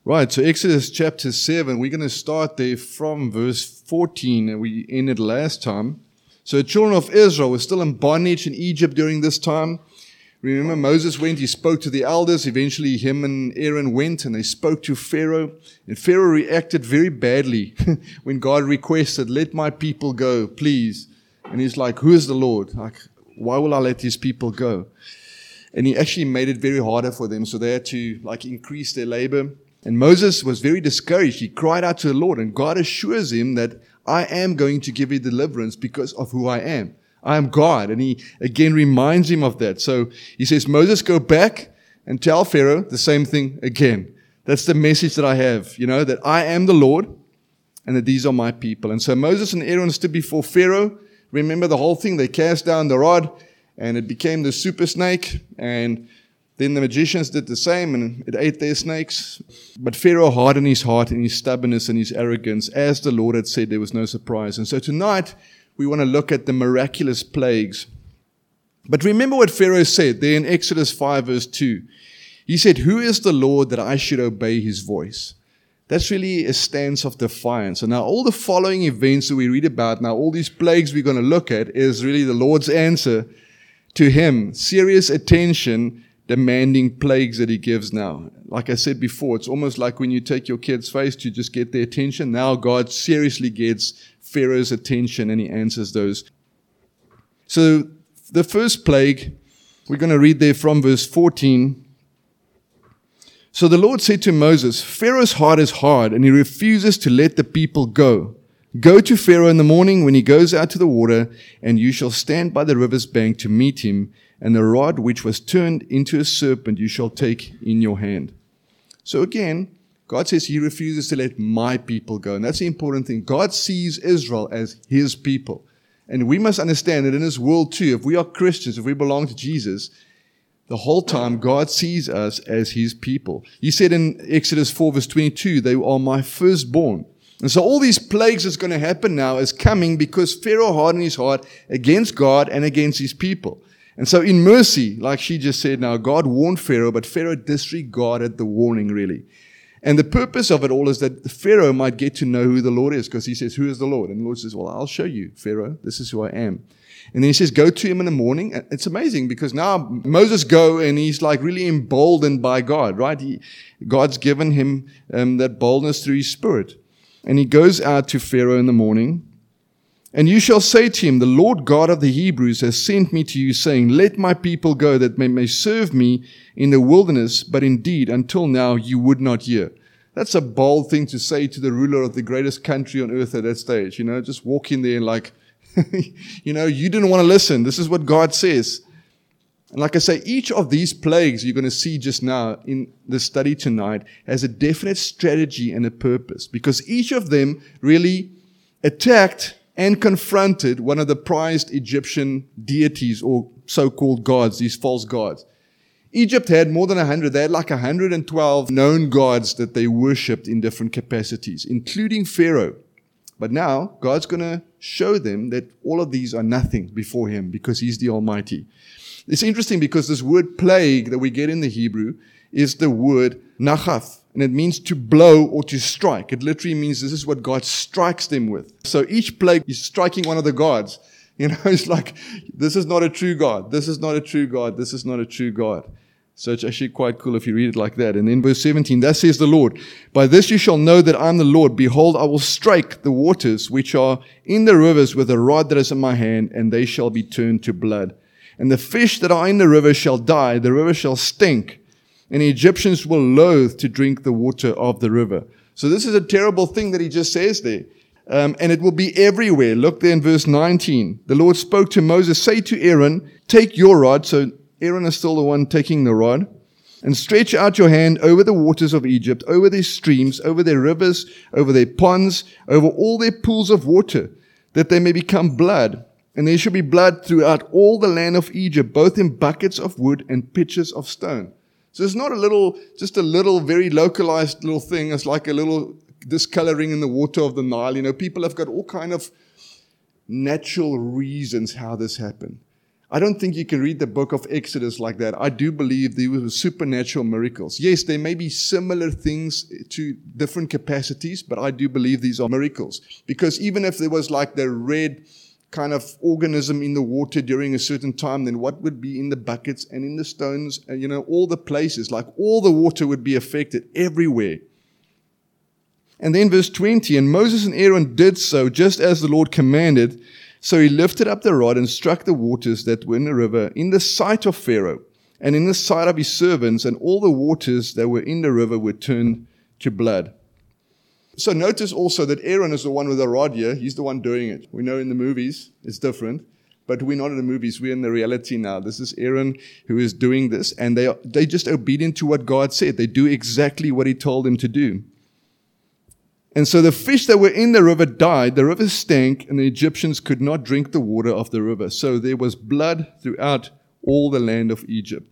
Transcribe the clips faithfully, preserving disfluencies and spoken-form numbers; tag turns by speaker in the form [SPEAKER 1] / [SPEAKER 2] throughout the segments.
[SPEAKER 1] Right, so Exodus chapter seven, we're going to start there from verse fourteen, and we ended last time. So the children of Israel were still in bondage in Egypt during this time. Remember, Moses went, he spoke to the elders. Eventually, him and Aaron went, and they spoke to Pharaoh. And Pharaoh reacted very badly when God requested, let my people go, please. And he's like, who is the Lord? Like, why will I let these people go? And he actually made it very harder for them, so they had to like increase their labor. And Moses was very discouraged. He cried out to the Lord, and God assures him that I am going to give you deliverance because of who I am. I am God. And he again reminds him of that. So he says, Moses, go back and tell Pharaoh the same thing again. That's the message that I have, you know, that I am the Lord and that these are my people. And so Moses and Aaron stood before Pharaoh. Remember the whole thing. They cast down the rod and it became the super snake, and then the magicians did the same, and it ate their snakes. But Pharaoh hardened his heart in his stubbornness and his arrogance. As the Lord had said, there was no surprise. And so tonight, we want to look at the miraculous plagues. But remember what Pharaoh said there in Exodus five, verse two. He said, who is the Lord that I should obey his voice? That's really a stance of defiance. And now all the following events that we read about, now all these plagues we're going to look at, is really the Lord's answer to him. Serious attention, demanding plagues that he gives now. Like I said before, it's almost like when you take your kid's face to just get their attention. Now God seriously gets Pharaoh's attention and he answers those. So the first plague, we're going to read there from verse fourteen. So the Lord said to Moses, Pharaoh's heart is hard and he refuses to let the people go. Go to Pharaoh in the morning when he goes out to the water, and you shall stand by the river's bank to meet him, and the rod which was turned into a serpent you shall take in your hand. So again, God says he refuses to let my people go. And that's the important thing. God sees Israel as his people. And we must understand that in this world too, if we are Christians, if we belong to Jesus, the whole time God sees us as his people. He said in Exodus four verse twenty-two, they are my firstborn. And so all these plagues that's going to happen now is coming because Pharaoh hardened his heart against God and against his people. And so in mercy, like she just said now, God warned Pharaoh, but Pharaoh disregarded the warning really. And the purpose of it all is that Pharaoh might get to know who the Lord is, because he says, who is the Lord? And the Lord says, well, I'll show you, Pharaoh. This is who I am. And then he says, go to him in the morning. It's amazing because now Moses go and he's like really emboldened by God, right? He, God's given him um, that boldness through his spirit. And he goes out to Pharaoh in the morning. And you shall say to him, the Lord God of the Hebrews has sent me to you, saying, let my people go, that they may serve me in the wilderness. But indeed, until now, you would not hear. That's a bold thing to say to the ruler of the greatest country on earth at that stage. You know, just walk in there and like, you know, you didn't want to listen. This is what God says. And like I say, each of these plagues you're going to see just now in the study tonight has a definite strategy and a purpose, because each of them really attacked and confronted one of the prized Egyptian deities or so-called gods, these false gods. Egypt had more than a hundred. They had like one hundred twelve known gods that they worshipped in different capacities, including Pharaoh. But now God's going to show them that all of these are nothing before him because he's the Almighty. It's interesting because this word plague that we get in the Hebrew is the word nachaf, and it means to blow or to strike. It literally means this is what God strikes them with. So each plague is striking one of the gods. You know, it's like, this is not a true God. This is not a true God. This is not a true God. So it's actually quite cool if you read it like that. And then verse seventeen, thus says the Lord, by this you shall know that I am the Lord. Behold, I will strike the waters which are in the rivers with a rod that is in my hand, and they shall be turned to blood. And the fish that are in the river shall die, the river shall stink, and the Egyptians will loathe to drink the water of the river. So this is a terrible thing that he just says there. Um, and it will be everywhere. Look there in verse nineteen. The Lord spoke to Moses, say to Aaron, take your rod. So Aaron is still the one taking the rod. And stretch out your hand over the waters of Egypt, over their streams, over their rivers, over their ponds, over all their pools of water, that they may become blood. And there shall be blood throughout all the land of Egypt, both in buckets of wood and pitchers of stone. So it's not a little, just a little very localized little thing. It's like a little discoloring in the water of the Nile. You know, people have got all kind of natural reasons how this happened. I don't think you can read the book of Exodus like that. I do believe there were supernatural miracles. Yes, there may be similar things to different capacities, but I do believe these are miracles. Because even if there was like the red kind of organism in the water during a certain time, then what would be in the buckets and in the stones, and you know, all the places, like all the water would be affected everywhere. And then verse twenty, and Moses and Aaron did so just as the Lord commanded. So he lifted up the rod and struck the waters that were in the river in the sight of Pharaoh and in the sight of his servants, and all the waters that were in the river were turned to blood. So notice also that Aaron is the one with the rod here. He's the one doing it. We know in the movies it's different, but we're not in the movies. We're in the reality now. This is Aaron who is doing this, and they are they just obedient to what God said. They do exactly what he told them to do. And so the fish that were in the river died, the river stank, and the Egyptians could not drink the water of the river. So there was blood throughout all the land of Egypt.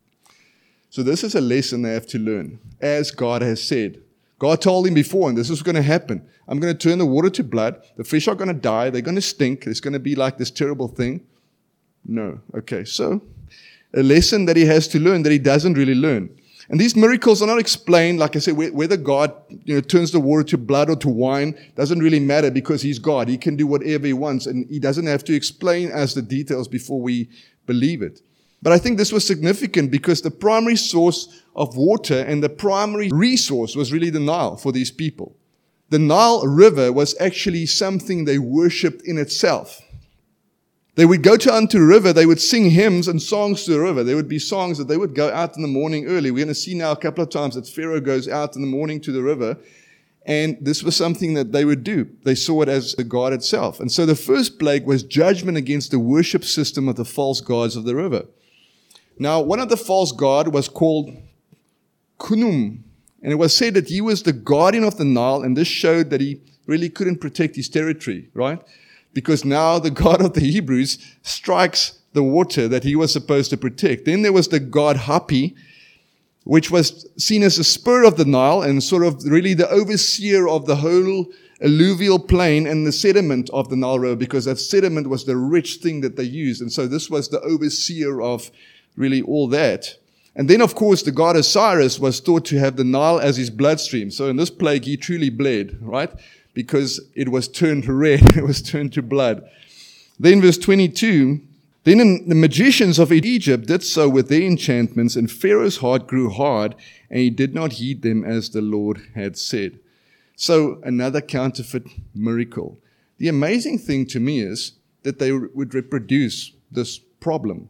[SPEAKER 1] So this is a lesson they have to learn, as God has said. God told him before, and this is going to happen. I'm going to turn the water to blood. The fish are going to die. They're going to stink. It's going to be like this terrible thing. No. Okay, so a lesson that he has to learn that he doesn't really learn. And these miracles are not explained, like I said, whether God you know, turns the water to blood or to wine doesn't really matter because he's God. He can do whatever he wants, and he doesn't have to explain us the details before we believe it. But I think this was significant because the primary source of water and the primary resource was really the Nile for these people. The Nile River was actually something they worshipped in itself. They would go to unto the river, they would sing hymns and songs to the river. There would be songs that they would go out in the morning early. We're going to see now a couple of times that Pharaoh goes out in the morning to the river, and this was something that they would do. They saw it as the god itself. And so the first plague was judgment against the worship system of the false gods of the river. Now, one of the false gods was called Khnum, and it was said that he was the guardian of the Nile, and this showed that he really couldn't protect his territory, right? Because now the God of the Hebrews strikes the water that he was supposed to protect. Then there was the god Hapi, which was seen as the spur of the Nile and sort of really the overseer of the whole alluvial plain and the sediment of the Nile River, because that sediment was the rich thing that they used. And so this was the overseer of really all that. And then, of course, the god Osiris was thought to have the Nile as his bloodstream. So in this plague, he truly bled, right? Because it was turned red, it was turned to blood. Then verse twenty-two, then the magicians of Egypt did so with their enchantments, and Pharaoh's heart grew hard, and he did not heed them as the Lord had said. So another counterfeit miracle. The amazing thing to me is that they would reproduce this problem.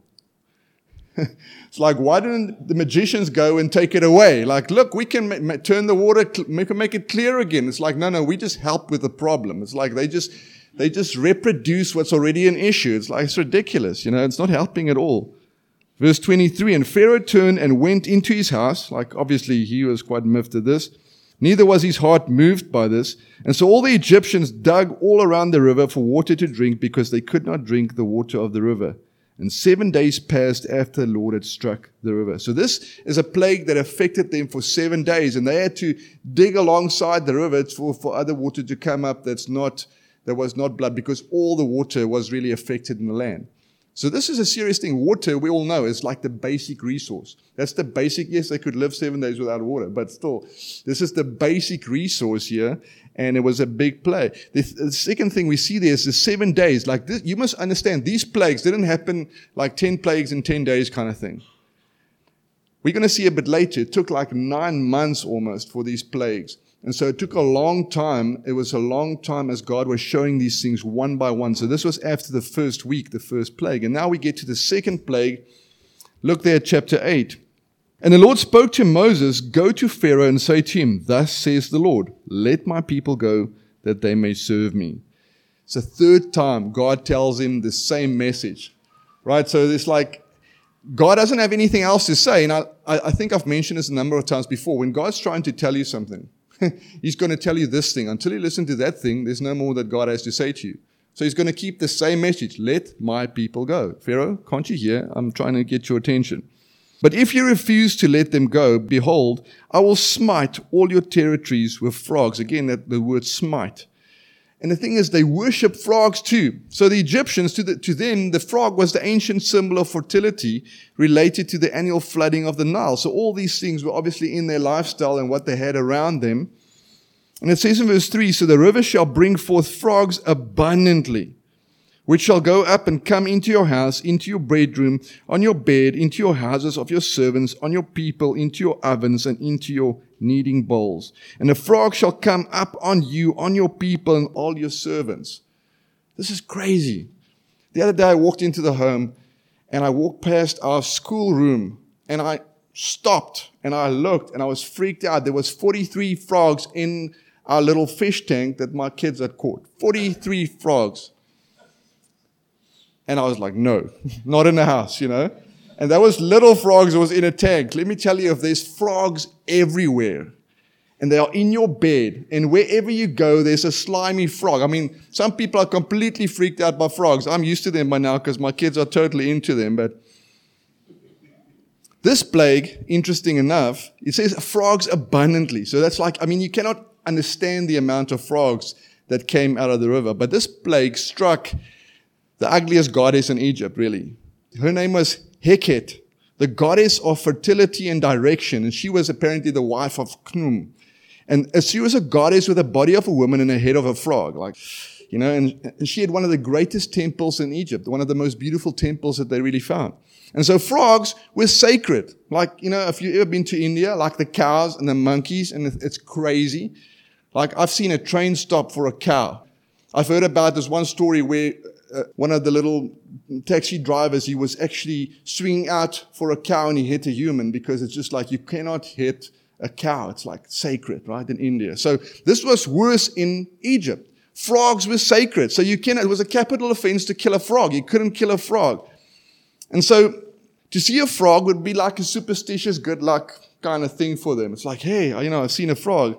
[SPEAKER 1] It's like, why didn't the magicians go and take it away? Like, look, we can ma- ma- turn the water, cl- we can make it clear again. It's like, no, no, we just help with the problem. It's like they just, they just reproduce what's already an issue. It's like, it's ridiculous, you know, it's not helping at all. Verse twenty-three, and Pharaoh turned and went into his house. Like, obviously, he was quite miffed at this. Neither was his heart moved by this. And so all the Egyptians dug all around the river for water to drink, because they could not drink the water of the river. And seven days passed after the Lord had struck the river. So this is a plague that affected them for seven days. And they had to dig alongside the river for, for other water to come up that's not, that was not blood, because all the water was really affected in the land. So this is a serious thing. Water, we all know, is like the basic resource. That's the basic. Yes, they could live seven days without water, but still, this is the basic resource here, and it was a big plague. The, the second thing we see there is the seven days. Like this, you must understand, these plagues didn't happen like ten plagues in ten days kind of thing. We're going to see a bit later, it took like nine months almost for these plagues. And so it took a long time. It was a long time as God was showing these things one by one. So this was after the first week, the first plague. And now we get to the second plague. Look there at chapter eight. And the Lord spoke to Moses, go to Pharaoh and say to him, thus says the Lord, let my people go that they may serve me. It's the third time God tells him the same message, right? So it's like God doesn't have anything else to say. And I, I think I've mentioned this a number of times before. When God's trying to tell you something, He's going to tell you this thing. Until you listen to that thing, there's no more that God has to say to you. So he's going to keep the same message. Let my people go. Pharaoh, can't you hear? I'm trying to get your attention. But if you refuse to let them go, behold, I will smite all your territories with frogs. Again, that the word smite. And the thing is, they worship frogs too. So the Egyptians, to, the, to them, the frog was the ancient symbol of fertility related to the annual flooding of the Nile. So all these things were obviously in their lifestyle and what they had around them. And it says in verse three, so the river shall bring forth frogs abundantly, which shall go up and come into your house, into your bedroom, on your bed, into your houses of your servants, on your people, into your ovens, and into your kneading bowls. And the frog shall come up on you, on your people, and all your servants. This is crazy. The other day I walked into the home, and I walked past our schoolroom, and I stopped, and I looked, and I was freaked out. There was forty-three frogs in our little fish tank that my kids had caught. forty-three frogs. And I was like, no, not in the house, you know. And that was little frogs that was in a tank. Let me tell you, if there's frogs everywhere, and they are in your bed, and wherever you go, there's a slimy frog. I mean, some people are completely freaked out by frogs. I'm used to them by now because my kids are totally into them. But this plague, interesting enough, it says frogs abundantly. So that's like, I mean, you cannot understand the amount of frogs that came out of the river. But this plague struck the ugliest goddess in Egypt, really. Her name was Heket, the goddess of fertility and direction. And she was apparently the wife of Khnum. And she was a goddess with a body of a woman and a head of a frog. Like, you know, and, and she had one of the greatest temples in Egypt, one of the most beautiful temples that they really found. And so frogs were sacred. Like, you know, if you've ever been to India, like the cows and the monkeys, and it's crazy. Like, I've seen a train stop for a cow. I've heard about this one story where uh, one of the little taxi drivers, he was actually swinging out for a cow and he hit a human, because it's just like you cannot hit a cow. It's like sacred, right, in India. So this was worse in Egypt. Frogs were sacred. So you cannot, it was a capital offense to kill a frog. You couldn't kill a frog. And so to see a frog would be like a superstitious good luck kind of thing for them. It's like, hey, you know, I've seen a frog.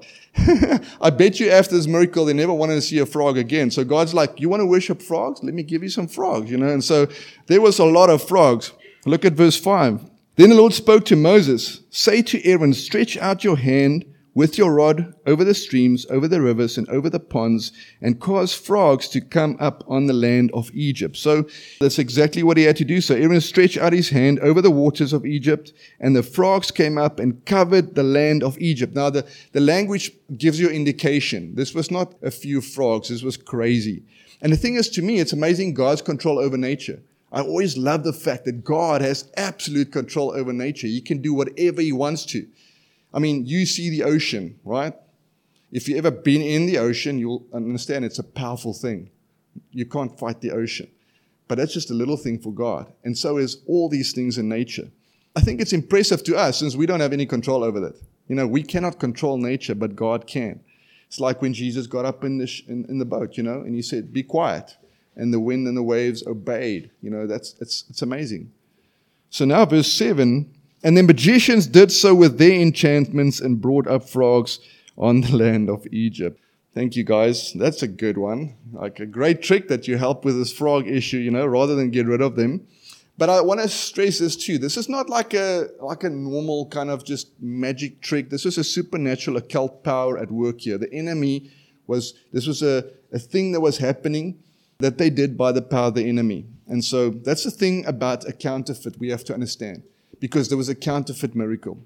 [SPEAKER 1] I bet you after this miracle, they never wanted to see a frog again. So God's like, you want to worship frogs? Let me give you some frogs, you know. And so there was a lot of frogs. Look at verse five. Then the Lord spoke to Moses, say to Aaron, stretch out your hand with your rod over the streams, over the rivers, and over the ponds, and cause frogs to come up on the land of Egypt. So that's exactly what he had to do. So Aaron stretched out his hand over the waters of Egypt, and the frogs came up and covered the land of Egypt. Now, the, the language gives you an indication. This was not a few frogs. This was crazy. And the thing is, to me, it's amazing God's control over nature. I always love the fact that God has absolute control over nature. He can do whatever he wants to. I mean, you see the ocean, right? If you've ever been in the ocean, you'll understand it's a powerful thing. You can't fight the ocean. But that's just a little thing for God. And so is all these things in nature. I think it's impressive to us since we don't have any control over that. You know, we cannot control nature, but God can. It's like when Jesus got up in the, sh- in, in the boat, you know, and he said, be quiet. And the wind and the waves obeyed. You know, that's it's it's amazing. So now verse seven, and the magicians did so with their enchantments and brought up frogs on the land of Egypt. Thank you, guys. That's a good one. Like a great trick that you help with this frog issue, you know, rather than get rid of them. But I want to stress this too. This is not like a like a normal kind of just magic trick. This is a supernatural occult power at work here. The enemy was, this was a, a thing that was happening that they did by the power of the enemy. And so that's the thing about a counterfeit we have to understand, because there was a counterfeit miracle.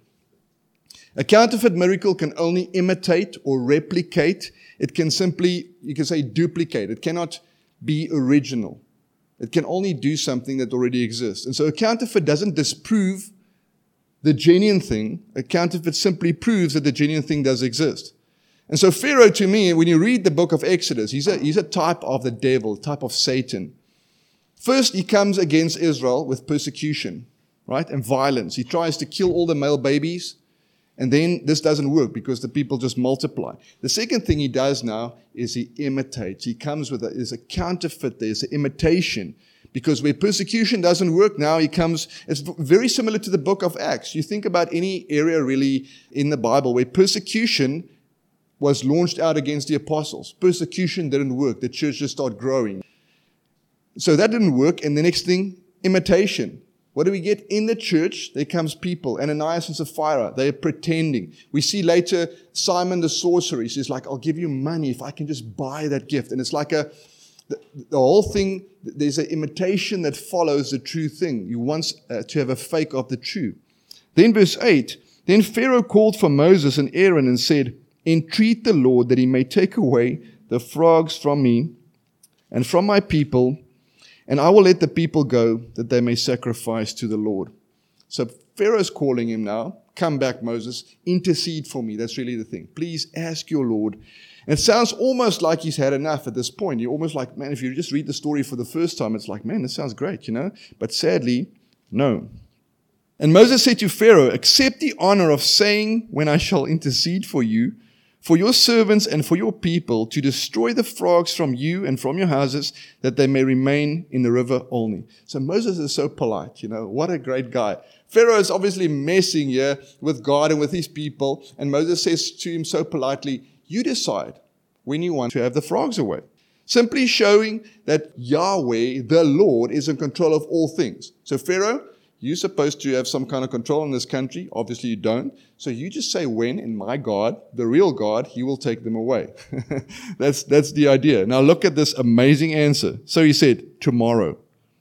[SPEAKER 1] A counterfeit miracle can only imitate or replicate. It can simply, you can say, duplicate. It cannot be original. It can only do something that already exists. And so a counterfeit doesn't disprove the genuine thing. A counterfeit simply proves that the genuine thing does exist. And so Pharaoh, to me, when you read the book of Exodus, he's a, he's a type of the devil, type of Satan. First, he comes against Israel with persecution, right, and violence. He tries to kill all the male babies, and then this doesn't work because the people just multiply. The second thing he does now is he imitates. He comes with a, there's a counterfeit, there's an imitation. Because where persecution doesn't work, now he comes, it's very similar to the book of Acts. You think about any area really in the Bible where persecution was launched out against the apostles. Persecution didn't work. The church just started growing. So that didn't work. And the next thing, imitation. What do we get in the church? There comes people, Ananias and Sapphira. They're pretending. We see later Simon the sorcerer. He's like, I'll give you money if I can just buy that gift. And it's like a, the, the whole thing, there's an imitation that follows the true thing. You want uh, to have a fake of the true. Then verse eight, then Pharaoh called for Moses and Aaron and said, entreat the Lord that he may take away the frogs from me and from my people, and I will let the people go that they may sacrifice to the Lord. So Pharaoh's calling him now. Come back, Moses. Intercede for me. That's really the thing. Please ask your Lord. And it sounds almost like he's had enough at this point. You're almost like, man, if you just read the story for the first time, it's like, man, this sounds great, you know. But sadly, no. And Moses said to Pharaoh, accept the honor of saying when I shall intercede for you, for your servants and for your people, to destroy the frogs from you and from your houses, that they may remain in the river only. So Moses is so polite, you know, what a great guy. Pharaoh is obviously messing here with God and with his people, and Moses says to him so politely, you decide when you want to have the frogs away. Simply showing that Yahweh, the Lord, is in control of all things. So Pharaoh, you're supposed to have some kind of control in this country. Obviously you don't. So you just say when, and my God, the real God, he will take them away. that's, that's the idea. Now look at this amazing answer. So he said, tomorrow.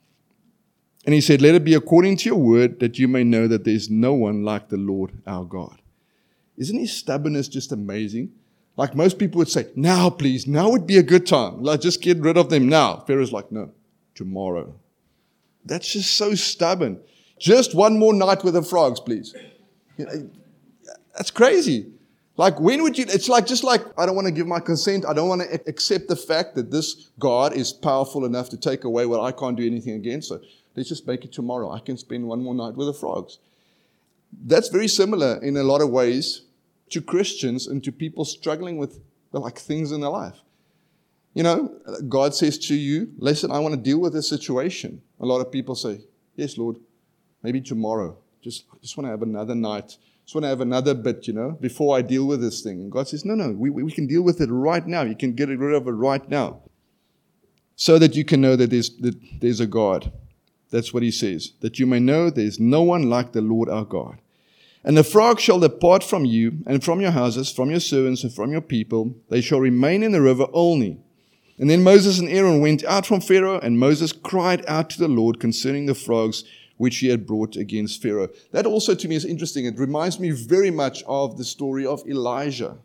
[SPEAKER 1] And he said, let it be according to your word, that you may know that there is no one like the Lord our God. Isn't his stubbornness just amazing? Like most people would say, now please, now would be a good time. Like just get rid of them now. Pharaoh's like, no, tomorrow. That's just so stubborn. Just one more night with the frogs, please. You know, that's crazy. Like, when would you, it's like, just like, I don't want to give my consent. I don't want to accept the fact that this God is powerful enough to take away what I can't do anything against. So let's just make it tomorrow. I can spend one more night with the frogs. That's very similar in a lot of ways to Christians and to people struggling with like things in their life. You know, God says to you, listen, I want to deal with this situation. A lot of people say, yes, Lord. Maybe tomorrow. Just, I just want to have another night. Just want to have another bit, you know, before I deal with this thing. And God says, no, no, we, we can deal with it right now. You can get rid of it right now. So that you can know that there's, that there's a God. That's what he says. That you may know there is no one like the Lord our God. And the frogs shall depart from you and from your houses, from your servants and from your people. They shall remain in the river only. And then Moses and Aaron went out from Pharaoh, and Moses cried out to the Lord concerning the frogs which he had brought against Pharaoh. That also to me is interesting. It reminds me very much of the story of Elijah.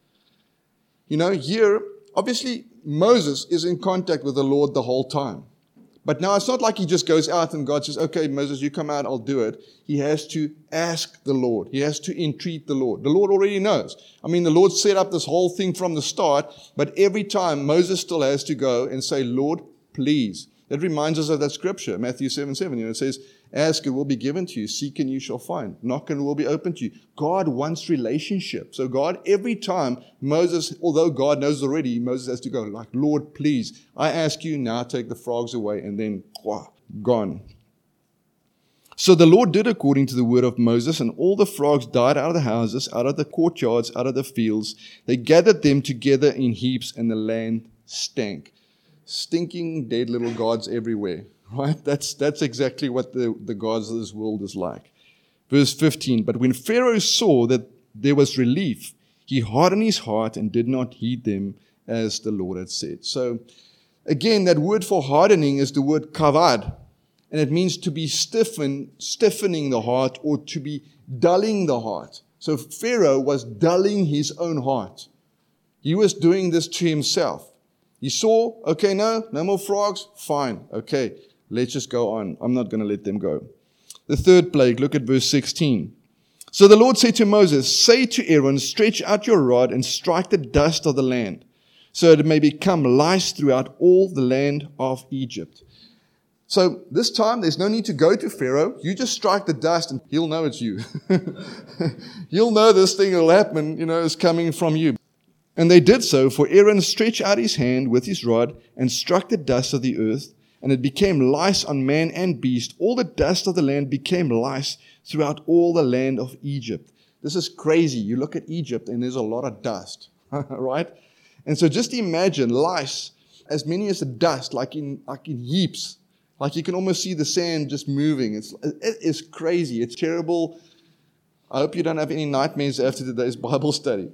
[SPEAKER 1] You know, here, obviously, Moses is in contact with the Lord the whole time. But now it's not like he just goes out and God says, okay, Moses, you come out, I'll do it. He has to ask the Lord. He has to entreat the Lord. The Lord already knows. I mean, the Lord set up this whole thing from the start, but every time Moses still has to go and say, Lord, please. That reminds us of that scripture, Matthew seven seven. You know, it says, ask, it will be given to you. Seek, and you shall find. Knock, and it will be opened to you. God wants relationship. So God, every time Moses, although God knows already, Moses has to go like, Lord, please, I ask you now, take the frogs away, and then, wow, gone. So the Lord did according to the word of Moses, and all the frogs died out of the houses, out of the courtyards, out of the fields. They gathered them together in heaps, and the land stank. Stinking dead little gods everywhere, right? That's that's exactly what the, the gods of this world is like. Verse fifteen, but when Pharaoh saw that there was relief, he hardened his heart and did not heed them as the Lord had said. So again, that word for hardening is the word kavad, and it means to be stiffen, stiffening the heart, or to be dulling the heart. So Pharaoh was dulling his own heart. He was doing this to himself. He saw, okay, no, no more frogs, fine, okay, let's just go on. I'm not going to let them go. The third plague, look at verse sixteen. So the Lord said to Moses, say to Aaron, stretch out your rod and strike the dust of the land, so that it may become lice throughout all the land of Egypt. So this time, there's no need to go to Pharaoh. You just strike the dust and he'll know it's you. He'll know this thing will happen, you know, is coming from you. And they did so, for Aaron stretched out his hand with his rod and struck the dust of the earth, and it became lice on man and beast. All the dust of the land became lice throughout all the land of Egypt. This is crazy. You look at Egypt and there's a lot of dust, right? And so just imagine lice, as many as the dust, like in, like in heaps, Like you can almost see the sand just moving. It's, it is crazy. It's terrible. I hope you don't have any nightmares after today's Bible study.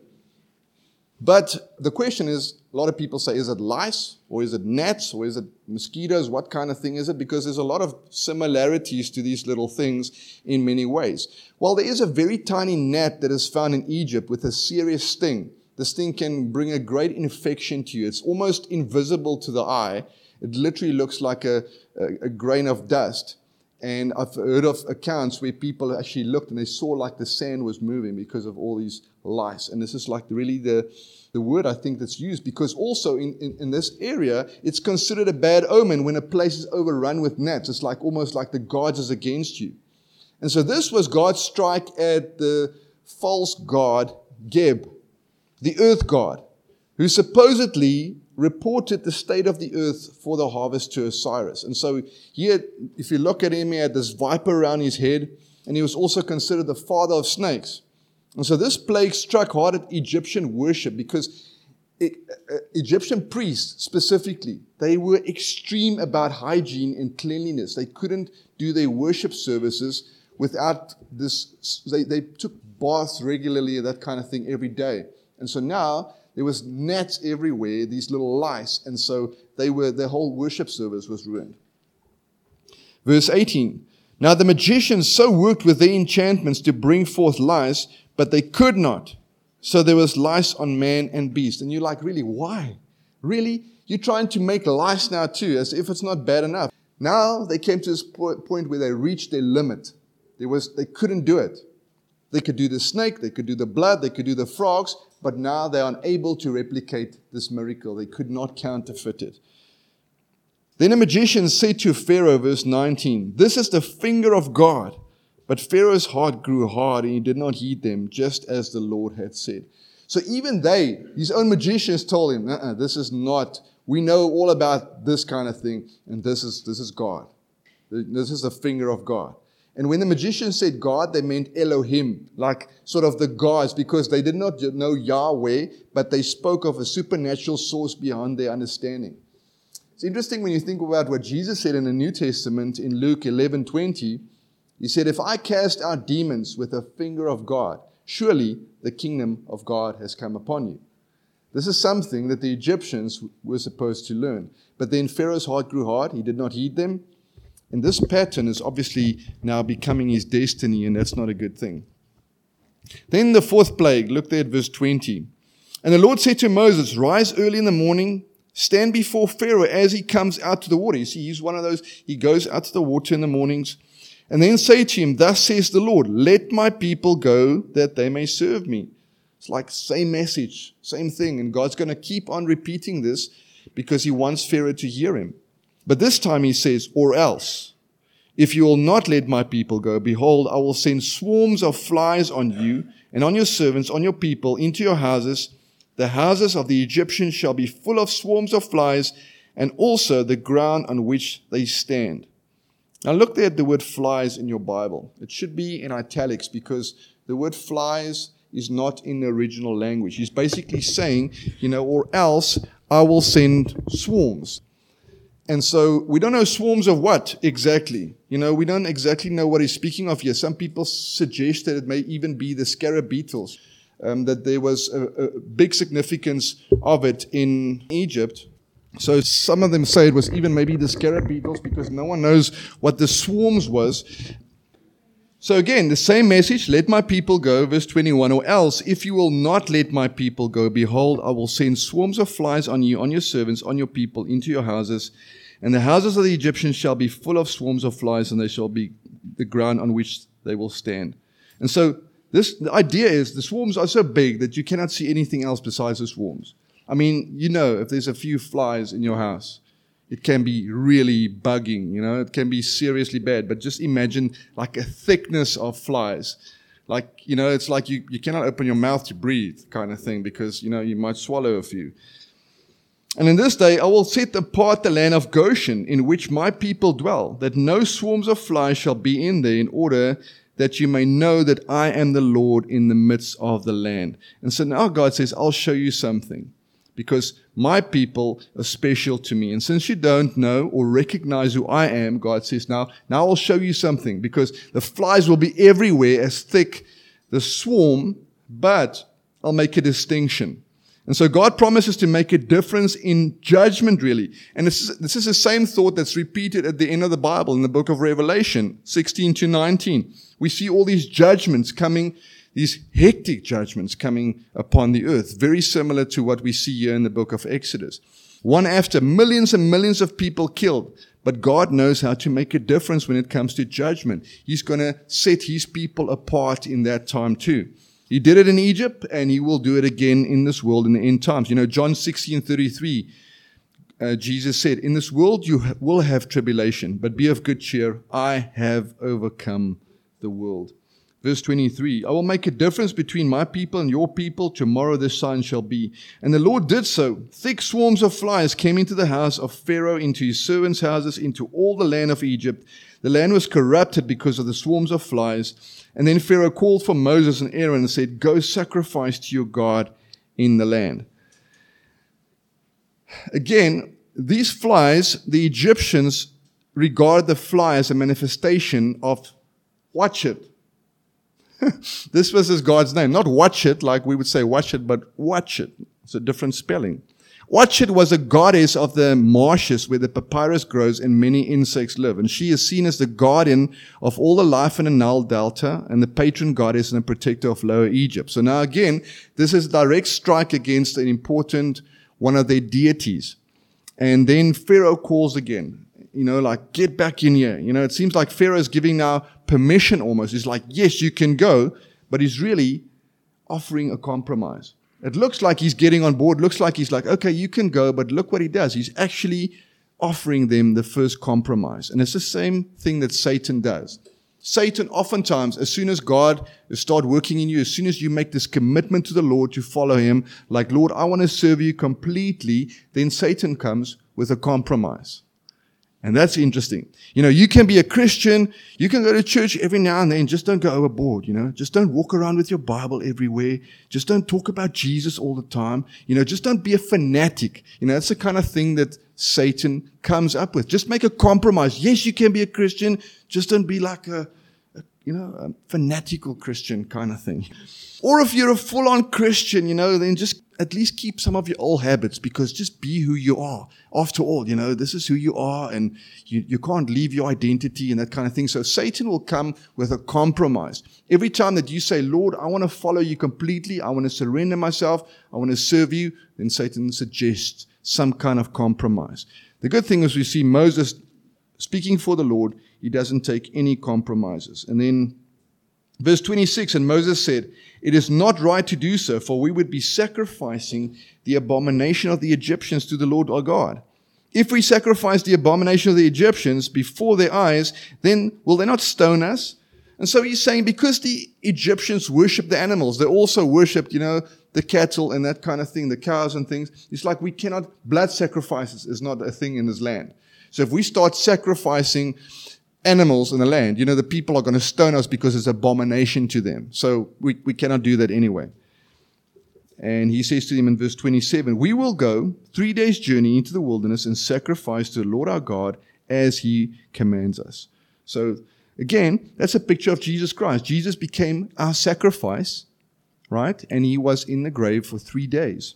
[SPEAKER 1] But the question is, a lot of people say, is it lice, or is it gnats, or is it mosquitoes? What kind of thing is it? Because there's a lot of similarities to these little things in many ways. Well, there is a very tiny gnat that is found in Egypt with a serious sting. The sting can bring a great infection to you. It's almost invisible to the eye. It literally looks like a, a, a grain of dust. And I've heard of accounts where people actually looked and they saw like the sand was moving because of all these lice. And this is like really the, the word I think that's used, because also in, in, in this area, it's considered a bad omen when a place is overrun with gnats. It's like almost like the gods is against you. And so this was God's strike at the false god Geb, the earth god, who supposedly reported the state of the earth for the harvest to Osiris. And so here, if you look at him, he had this viper around his head, and he was also considered the father of snakes. And so this plague struck hard at Egyptian worship, because it, uh, Egyptian priests specifically, they were extreme about hygiene and cleanliness. They couldn't do their worship services without this. They, they took baths regularly, that kind of thing, every day. And so now there was gnats everywhere, these little lice, and so they were their whole worship service was ruined. Verse eighteen. Now the magicians so worked with their enchantments to bring forth lice, but they could not. So there was lice on man and beast. And you're like, really, why? Really? You're trying to make lice now too, as if it's not bad enough. Now they came to this point where they reached their limit. There was, they couldn't do it. They could do the snake, they could do the blood, they could do the frogs, but now they are unable to replicate this miracle. They could not counterfeit it. Then the magicians said to Pharaoh, verse nineteen, "This is the finger of God." But Pharaoh's heart grew hard, and he did not heed them, just as the Lord had said. So even they, his own magicians, told him, uh-uh, this is not, we know all about this kind of thing, and this is this is God. This is the finger of God. And when the magicians said God, they meant Elohim, like sort of the gods, because they did not know Yahweh, but they spoke of a supernatural source beyond their understanding. It's interesting when you think about what Jesus said in the New Testament in Luke eleven twenty. He said, "If I cast out demons with the finger of God, surely the kingdom of God has come upon you." This is something that the Egyptians were supposed to learn. But then Pharaoh's heart grew hard. He did not heed them. And this pattern is obviously now becoming his destiny, and that's not a good thing. Then the fourth plague, look there at verse twenty. "And the Lord said to Moses, Rise early in the morning, stand before Pharaoh as he comes out to the water." You see, he's one of those, he goes out to the water in the mornings. "And then say to him, Thus says the Lord, let my people go that they may serve me." It's like same message, same thing. And God's going to keep on repeating this because he wants Pharaoh to hear him. But this time he says, "Or else, if you will not let my people go, behold, I will send swarms of flies on you and on your servants, on your people, into your houses. The houses of the Egyptians shall be full of swarms of flies, and also the ground on which they stand." Now look there at the word flies in your Bible. It should be in italics because the word flies is not in the original language. He's basically saying, you know, or else I will send swarms. And so we don't know swarms of what exactly. You know, we don't exactly know what he's speaking of here. Some people suggest that it may even be the scarab beetles, um, that there was a, a big significance of it in Egypt. So some of them say it was even maybe the scarab beetles because no one knows what the swarms was. So again, the same message, let my people go, verse twenty-one, "Or else, if you will not let my people go, behold, I will send swarms of flies on you, on your servants, on your people, into your houses. And the houses of the Egyptians shall be full of swarms of flies, and they shall be the ground on which they will stand." And so this the idea is the swarms are so big that you cannot see anything else besides the swarms. I mean, you know, if there's a few flies in your house, it can be really bugging, you know, it can be seriously bad. But just imagine like a thickness of flies. Like, you know, it's like you, you cannot open your mouth to breathe kind of thing because, you know, you might swallow a few. "And in this day I will set apart the land of Goshen in which my people dwell, that no swarms of flies shall be in there, in order that you may know that I am the Lord in the midst of the land." And so now God says, I'll show you something. because my people are special to me. And since you don't know or recognize who I am, God says, now, now I'll show you something, because the flies will be everywhere as thick, the swarm, but I'll make a distinction. And so God promises to make a difference in judgment, really. And this is, this is the same thought that's repeated at the end of the Bible in the book of Revelation, sixteen to nineteen. We see all these judgments coming, these hectic judgments coming upon the earth, very similar to what we see here in the book of Exodus. One after, millions and millions of people killed. But God knows how to make a difference when it comes to judgment. He's going to set His people apart in that time too. He did it in Egypt, and He will do it again in this world in the end times. You know, John sixteen thirty-three, uh, Jesus said, in this world you ha- will have tribulation, but be of good cheer. I have overcome the world. Verse twenty-three, I will make a difference between my people and your people. Tomorrow the sign shall be. And the Lord did so. Thick swarms of flies came into the house of Pharaoh, into his servants' houses, into all the land of Egypt. The land was corrupted because of the swarms of flies. And then Pharaoh called for Moses and Aaron and said, go sacrifice to your God in the land. Again, these flies, the Egyptians regard the fly as a manifestation of watch it. This was as God's name. Not watch it like we would say watch it, but watch it. It's a different spelling. Watch it was a goddess of the marshes where the papyrus grows and many insects live. And she is seen as the guardian of all the life in the Nile Delta and the patron goddess and the protector of Lower Egypt. So now again, this is a direct strike against an important one of their deities. And then Pharaoh calls again. You know, like, get back in here. You know, it seems like Pharaoh is giving now permission almost. He's like, yes, you can go, but he's really offering a compromise. It looks like he's getting on board, looks like he's like, okay, you can go, but look what he does. He's actually offering them the first compromise. And it's the same thing that Satan does. Satan oftentimes, as soon as God starts working in you, as soon as you make this commitment to the Lord to follow Him, like, Lord, I want to serve you completely, then Satan comes with a compromise. And that's interesting. You know, you can be a Christian, you can go to church every now and then, just don't go overboard, you know. Just don't walk around with your Bible everywhere. Just don't talk about Jesus all the time. You know, just don't be a fanatic. You know, that's the kind of thing that Satan comes up with. Just make a compromise. Yes, you can be a Christian, just don't be like a, a you know, a fanatical Christian kind of thing. Or if you're a full-on Christian, you know, then just at least keep some of your old habits, because just be who you are. After all, you know, this is who you are, and you, you can't leave your identity and that kind of thing. So Satan will come with a compromise. Every time that you say, Lord, I want to follow you completely, I want to surrender myself, I want to serve you, then Satan suggests some kind of compromise. The good thing is we see Moses speaking for the Lord. He doesn't take any compromises. And then verse twenty-six, and Moses said, it is not right to do so, for we would be sacrificing the abomination of the Egyptians to the Lord our God. If we sacrifice the abomination of the Egyptians before their eyes, then will they not stone us? And so he's saying, because the Egyptians worship the animals, they also worshiped, you know, the cattle and that kind of thing, the cows and things. It's like we cannot, blood sacrifices is not a thing in this land. So if we start sacrificing animals in the land, you know, the people are going to stone us because it's abomination to them. So we, we cannot do that anyway. And he says to them in verse twenty-seven, we will go three days' journey into the wilderness and sacrifice to the Lord our God as He commands us. So again, that's a picture of Jesus Christ. Jesus became our sacrifice, right? And He was in the grave for three days.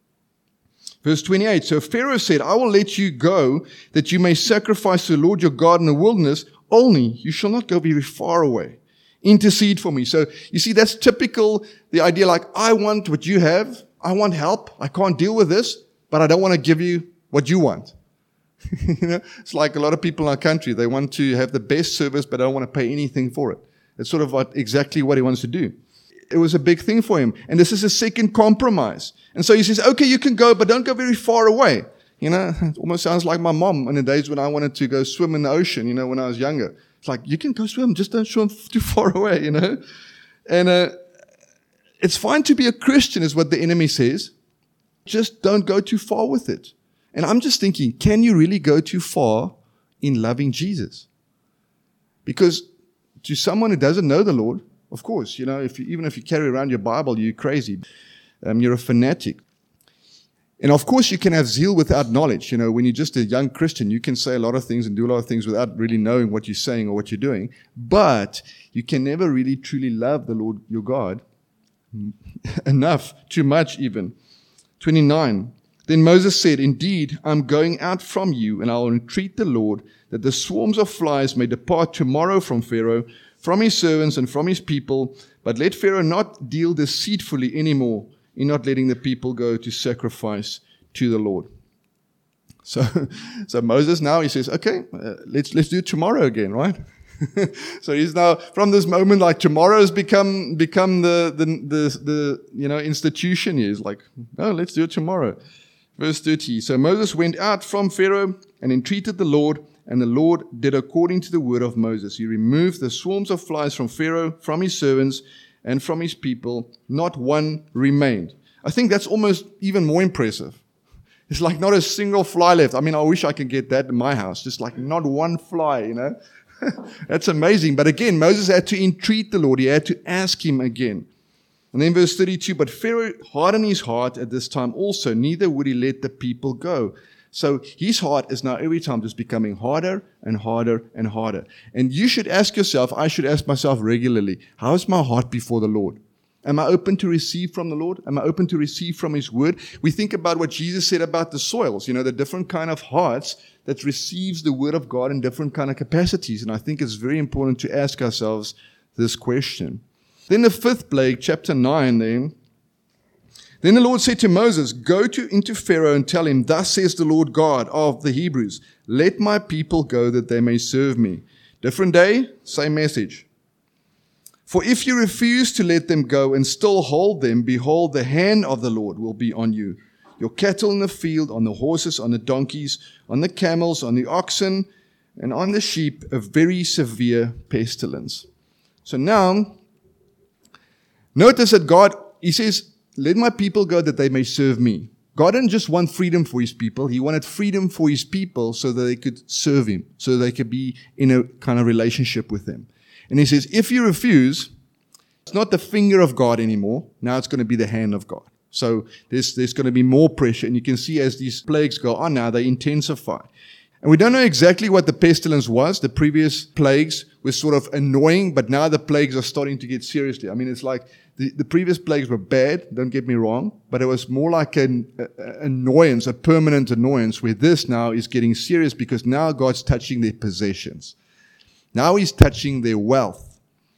[SPEAKER 1] Verse twenty-eight, so Pharaoh said, I will let you go that you may sacrifice to the Lord your God in the wilderness, only you shall not go very far away. Intercede for me. So you see, that's typical, the idea like, I want what you have. I want help. I can't deal with this, but I don't want to give you what you want. You know, it's like a lot of people in our country, they want to have the best service, but don't want to pay anything for it. It's sort of what, exactly what he wants to do. It was a big thing for him. And this is a second compromise. And so he says, okay, you can go, but don't go very far away. You know, it almost sounds like my mom in the days when I wanted to go swim in the ocean, you know, when I was younger. It's like, you can go swim, just don't swim too far away, you know. And uh, it's fine to be a Christian is what the enemy says. Just don't go too far with it. And I'm just thinking, can you really go too far in loving Jesus? Because to someone who doesn't know the Lord, of course, you know, if you, even if you carry around your Bible, you're crazy. Um, you're a fanatic. And of course, you can have zeal without knowledge. You know, when you're just a young Christian, you can say a lot of things and do a lot of things without really knowing what you're saying or what you're doing. But you can never really truly love the Lord your God enough, too much even. twenty-nine. Then Moses said, "Indeed, I'm going out from you, and I will entreat the Lord that the swarms of flies may depart tomorrow from Pharaoh, from his servants and from his people. But let Pharaoh not deal deceitfully anymore in not letting the people go to sacrifice to the Lord." So, so Moses now, he says, okay, uh, let's let's do it tomorrow again, right? So he's now, from this moment, like tomorrow has become become the, the, the, the you know, institution. He's like, no, let's do it tomorrow. Verse thirty, so Moses went out from Pharaoh and entreated the Lord, and the Lord did according to the word of Moses. He removed the swarms of flies from Pharaoh, from his servants, and from his people. Not one remained. I think that's almost even more impressive. It's like not a single fly left. I mean, I wish I could get that in my house. Just like not one fly, you know. That's amazing. But again, Moses had to entreat the Lord. He had to ask him again. And then verse thirty-two, but Pharaoh hardened his heart at this time also, neither would he let the people go. So his heart is now every time just becoming harder and harder and harder. And you should ask yourself, I should ask myself regularly, how is my heart before the Lord? Am I open to receive from the Lord? Am I open to receive from his word? We think about what Jesus said about the soils, you know, the different kind of hearts that receives the word of God in different kind of capacities. And I think it's very important to ask ourselves this question. Then the fifth plague, chapter nine, then. Then the Lord said to Moses, go to into Pharaoh and tell him, thus says the Lord God of the Hebrews, let my people go that they may serve me. Different day, same message. For if you refuse to let them go and still hold them, behold, the hand of the Lord will be on you. Your cattle in the field, on the horses, on the donkeys, on the camels, on the oxen, and on the sheep, a very severe pestilence. So now, notice that God, he says, let my people go that they may serve me. God didn't just want freedom for his people. He wanted freedom for his people so that they could serve him, so they could be in a kind of relationship with him. And he says, if you refuse, it's not the finger of God anymore. Now it's going to be the hand of God. So there's, there's going to be more pressure. And you can see as these plagues go on now, they intensify. And we don't know exactly what the pestilence was. The previous plagues were sort of annoying, but now the plagues are starting to get seriously. I mean, it's like the, the previous plagues were bad, don't get me wrong, but it was more like an a, a annoyance, a permanent annoyance, where this now is getting serious because now God's touching their possessions. Now he's touching their wealth.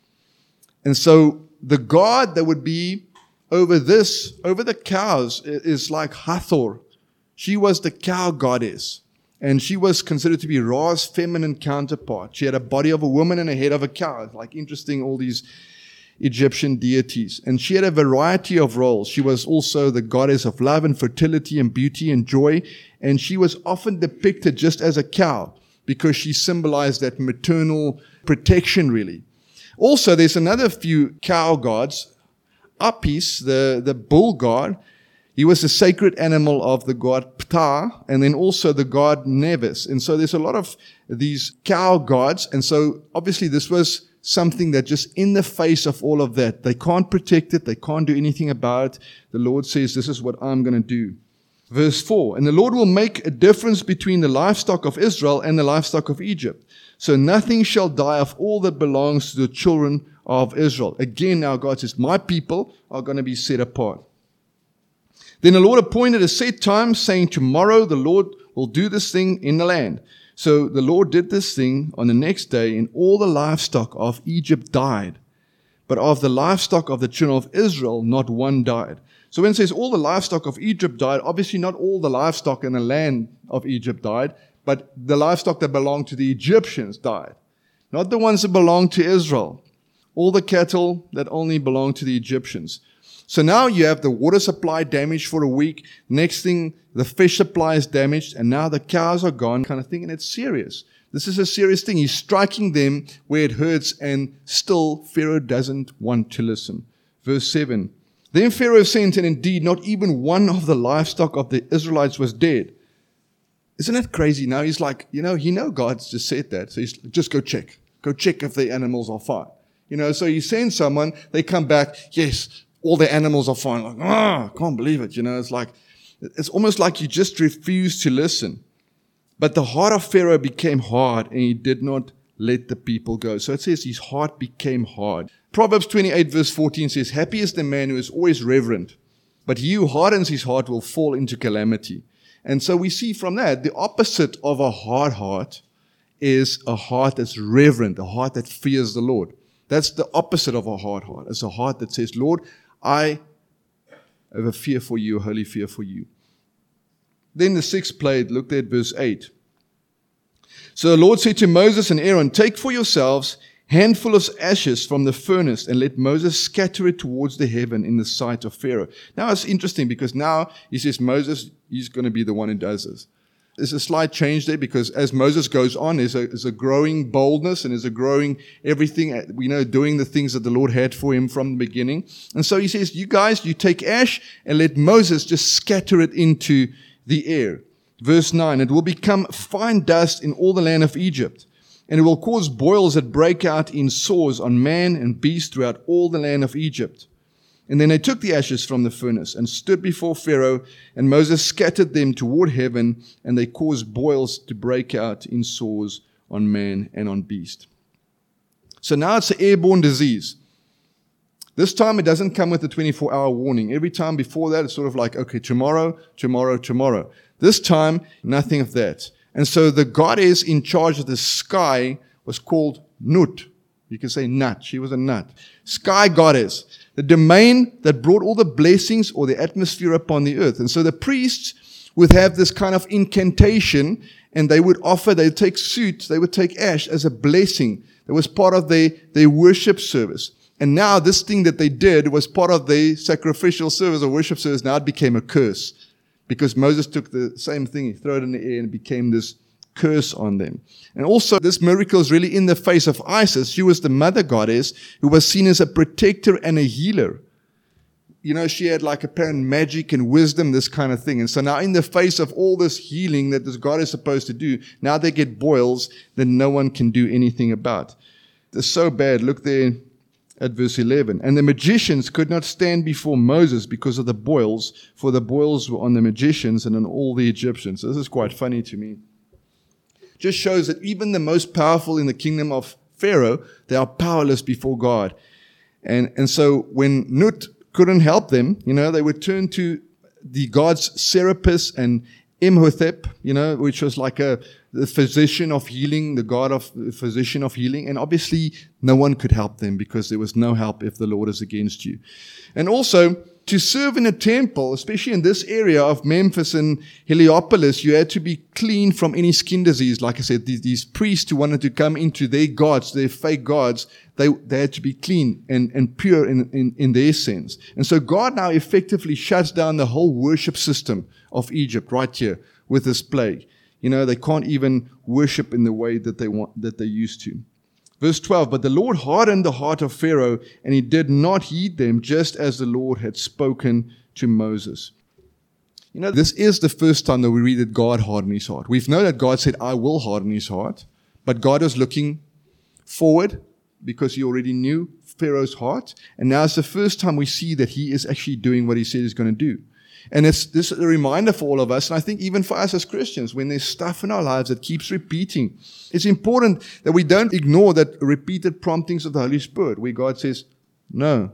[SPEAKER 1] And so the God that would be over this, over the cows, is like Hathor. She was the cow goddess. And she was considered to be Ra's feminine counterpart. She had a body of a woman and a head of a cow. It's like interesting, all these Egyptian deities. And she had a variety of roles. She was also the goddess of love and fertility and beauty and joy. And she was often depicted just as a cow because she symbolized that maternal protection, really. Also, there's another few cow gods. Apis, the, the bull god, he was the sacred animal of the god Ptah, and then also the god Nevis. And so there's a lot of these cow gods. And so obviously this was something that just in the face of all of that, they can't protect it. They can't do anything about it. The Lord says, this is what I'm going to do. Verse four, and the Lord will make a difference between the livestock of Israel and the livestock of Egypt. So nothing shall die of all that belongs to the children of Israel. Again, now God says, my people are going to be set apart. Then the Lord appointed a set time, saying, tomorrow the Lord will do this thing in the land. So the Lord did this thing on the next day, and all the livestock of Egypt died. But of the livestock of the children of Israel, not one died. So when it says all the livestock of Egypt died, obviously not all the livestock in the land of Egypt died, but the livestock that belonged to the Egyptians died. Not the ones that belonged to Israel. All the cattle that only belonged to the Egyptians. So now you have the water supply damaged for a week. Next thing, the fish supply is damaged, and now the cows are gone, kind of thing, and it's serious. This is a serious thing. He's striking them where it hurts, and still Pharaoh doesn't want to listen. Verse seven. Then Pharaoh sent, and indeed not even one of the livestock of the Israelites was dead. Isn't that crazy? Now he's like, you know, he know God's just said that, so he's just go check. Go check if the animals are fine. You know, so he sends someone, they come back, yes, all the animals are fine. Like, ah, I can't believe it. You know, it's like, It's almost like you just refuse to listen. But the heart of Pharaoh became hard, and he did not let the people go. So it says his heart became hard. Proverbs twenty-eight verse fourteen says, happy is the man who is always reverent, but he who hardens his heart will fall into calamity. And so we see from that, the opposite of a hard heart is a heart that's reverent, a heart that fears the Lord. That's the opposite of a hard heart. It's a heart that says, Lord, I have a fear for you, a holy fear for you. Then the sixth plague, look there at verse eight. So the Lord said to Moses and Aaron, take for yourselves handful of ashes from the furnace and let Moses scatter it towards the heaven in the sight of Pharaoh. Now it's interesting because now he says Moses, he's going to be the one who does this. There's a slight change there because as Moses goes on, there's a, there's a growing boldness and there's a growing everything, we know, doing the things that the Lord had for him from the beginning. And so he says, you guys, you take ash and let Moses just scatter it into the air. Verse nine, it will become fine dust in all the land of Egypt, and it will cause boils that break out in sores on man and beast throughout all the land of Egypt. And then they took the ashes from the furnace and stood before Pharaoh, and Moses scattered them toward heaven, and they caused boils to break out in sores on man and on beast. So now it's an airborne disease. This time it doesn't come with a twenty-four hour warning. Every time before that, it's sort of like, okay, tomorrow, tomorrow, tomorrow. This time, nothing of that. And so the goddess in charge of the sky was called Nut. You can say Nut. She was a nut. Sky goddess. The domain that brought all the blessings or the atmosphere upon the earth. And so the priests would have this kind of incantation, and they would offer, they would take soot, they would take ash as a blessing. That was part of their, their worship service. And now this thing that they did was part of their sacrificial service or worship service. Now it became a curse. Because Moses took the same thing, he threw it in the air and it became this curse on them. And also this miracle is really in the face of Isis. She was the mother goddess who was seen as a protector and a healer. You know, she had like apparent magic and wisdom, this kind of thing. And so now in the face of all this healing that this God is supposed to do, now they get boils that no one can do anything about. They're so bad. Look there at verse eleven. And the magicians could not stand before Moses because of the boils, for the boils were on the magicians and on all the Egyptians. So this is quite funny to me. Just shows that even the most powerful in the kingdom of Pharaoh, they are powerless before God. And, and so when Nut couldn't help them, you know, they would turn to the gods Serapis and Imhotep, you know, which was like a the physician of healing, the god of the physician of healing. And obviously no one could help them because there was no help if the Lord is against you. And also to serve in a temple, especially in this area of Memphis and Heliopolis, you had to be clean from any skin disease. Like I said, these, these priests who wanted to come into their gods, their fake gods, they, they had to be clean and, and pure in, in, in their sense. And so God now effectively shuts down the whole worship system of Egypt right here with this plague. You know, they can't even worship in the way that they want, that they used to. Verse twelve, but the Lord hardened the heart of Pharaoh, and he did not heed them, just as the Lord had spoken to Moses. You know, this is the first time that we read that God hardened his heart. We've known that God said, I will harden his heart, but God is looking forward because he already knew Pharaoh's heart, and now it's the first time we see that he is actually doing what he said he's going to do. And it's this is a reminder for all of us, and I think even for us as Christians, when there's stuff in our lives that keeps repeating, it's important that we don't ignore that repeated promptings of the Holy Spirit, where God says, no,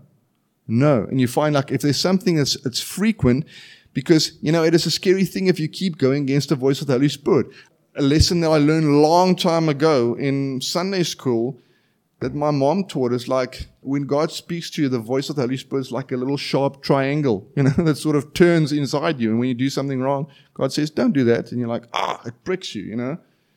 [SPEAKER 1] no. And you find like if there's something that's it's frequent, because, you know, it is a scary thing if you keep going against the voice of the Holy Spirit. A lesson that I learned a long time ago in Sunday school that my mom taught is like when God speaks to you, the voice of the Holy Spirit is like a little sharp triangle, you know, that sort of turns inside you. And when you do something wrong, God says, don't do that. And you're like, ah, it pricks you, you know.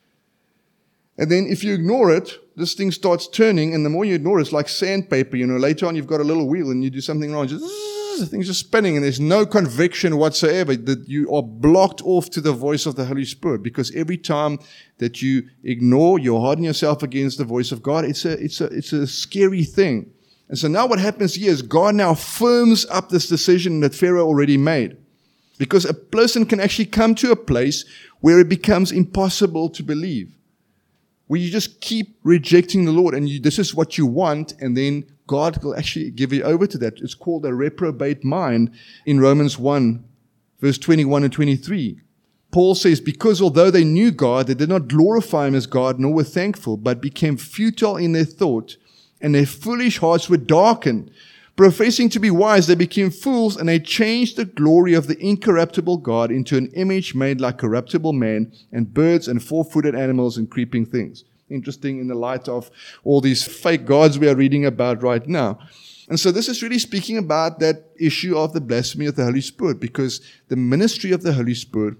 [SPEAKER 1] And then if you ignore it, this thing starts turning. And the more you ignore it, it's like sandpaper, you know. Later on, you've got a little wheel and you do something wrong. Just, the thing's just spinning and there's no conviction whatsoever that you are blocked off to the voice of the Holy Spirit. Because every time that you ignore, you harden yourself against the voice of God. It's a, it's a, it's a scary thing. And so now what happens here is God now firms up this decision that Pharaoh already made. Because a person can actually come to a place where it becomes impossible to believe. Where you just keep rejecting the Lord and you, this is what you want, and then God will actually give you over to that. It's called a reprobate mind in Romans one, verse twenty-one and twenty-three. Paul says, because although they knew God, they did not glorify him as God, nor were thankful, but became futile in their thought, and their foolish hearts were darkened. Professing to be wise, they became fools, and they changed the glory of the incorruptible God into an image made like corruptible man, and birds, and four-footed animals, and creeping things. Interesting in the light of all these fake gods we are reading about right now. And so this is really speaking about that issue of the blasphemy of the Holy Spirit, because the ministry of the Holy Spirit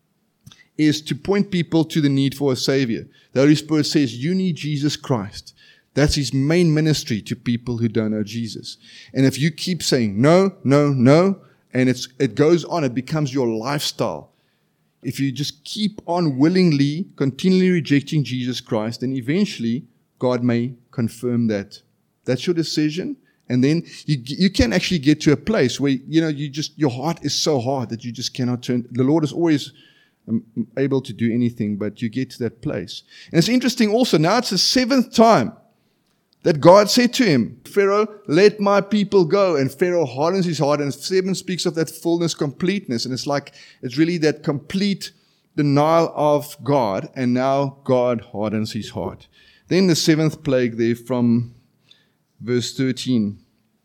[SPEAKER 1] is to point people to the need for a Savior. The Holy Spirit says, you need Jesus Christ. That's his main ministry to people who don't know Jesus. And if you keep saying no, no, no, and it's it goes on, it becomes your lifestyle. If you just keep on willingly, continually rejecting Jesus Christ, then eventually God may confirm that. That's your decision. And then you you can actually get to a place where, you know, you just, your heart is so hard that you just cannot turn. The Lord is always able to do anything, but you get to that place. And it's interesting also, now it's the seventh time that God said to him, Pharaoh, let my people go. And Pharaoh hardens his heart, and seven speaks of that fullness, completeness. And it's like, it's really that complete denial of God. And now God hardens his heart. Then the seventh plague there from verse thirteen.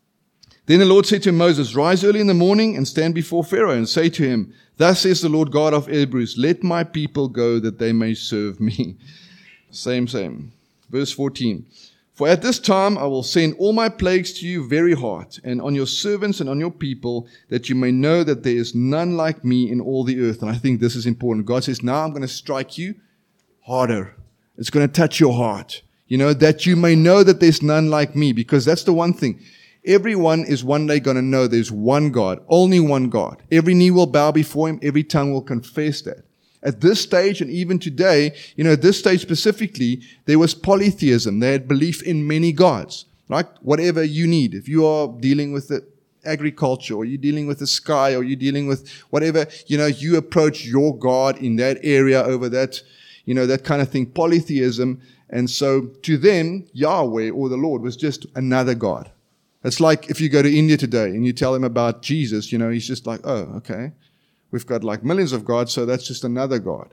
[SPEAKER 1] Then the Lord said to Moses, rise early in the morning and stand before Pharaoh and say to him, thus says the Lord God of Hebrews, let my people go that they may serve me. Same, same. Verse fourteen. For at this time I will send all my plagues to you very hard, and on your servants and on your people, that you may know that there is none like me in all the earth. And I think this is important. God says, now I'm going to strike you harder. It's going to touch your heart. You know, that you may know that there's none like me, because that's the one thing. Everyone is one day going to know there's one God, only one God. Every knee will bow before him. Every tongue will confess that. At this stage, and even today, you know, at this stage specifically, there was polytheism. They had belief in many gods, right? Whatever you need. If you are dealing with the agriculture, or you're dealing with the sky, or you're dealing with whatever, you know, you approach your God in that area over that, you know, that kind of thing, polytheism. And so to them, Yahweh or the Lord was just another God. It's like if you go to India today and you tell him about Jesus, you know, he's just like, oh, okay. We've got like millions of gods, so that's just another God.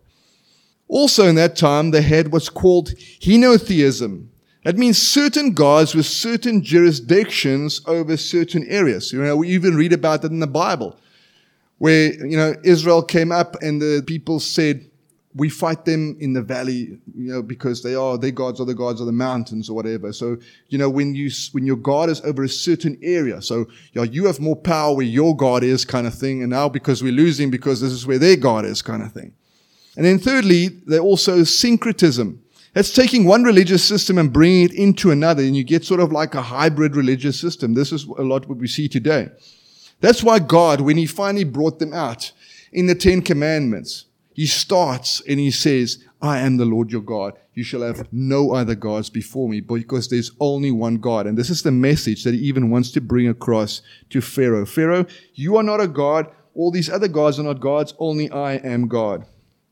[SPEAKER 1] Also in that time, they had what's called henotheism. That means certain gods with certain jurisdictions over certain areas. You know, we even read about that in the Bible, where, you know, Israel came up and the people said, we fight them in the valley, you know, because they are, their gods are the gods of the mountains or whatever. So, you know, when you, when your God is over a certain area, so, you know, you have more power where your God is kind of thing. And now because we're losing because this is where their God is kind of thing. And then thirdly, they also syncretism. That's taking one religious system and bringing it into another. And you get sort of like a hybrid religious system. This is a lot what we see today. That's why God, when he finally brought them out in the Ten Commandments, he starts and he says, I am the Lord your God. You shall have no other gods before me, because there's only one God. And this is the message that he even wants to bring across to Pharaoh. Pharaoh, you are not a God. All these other gods are not gods. Only I am God.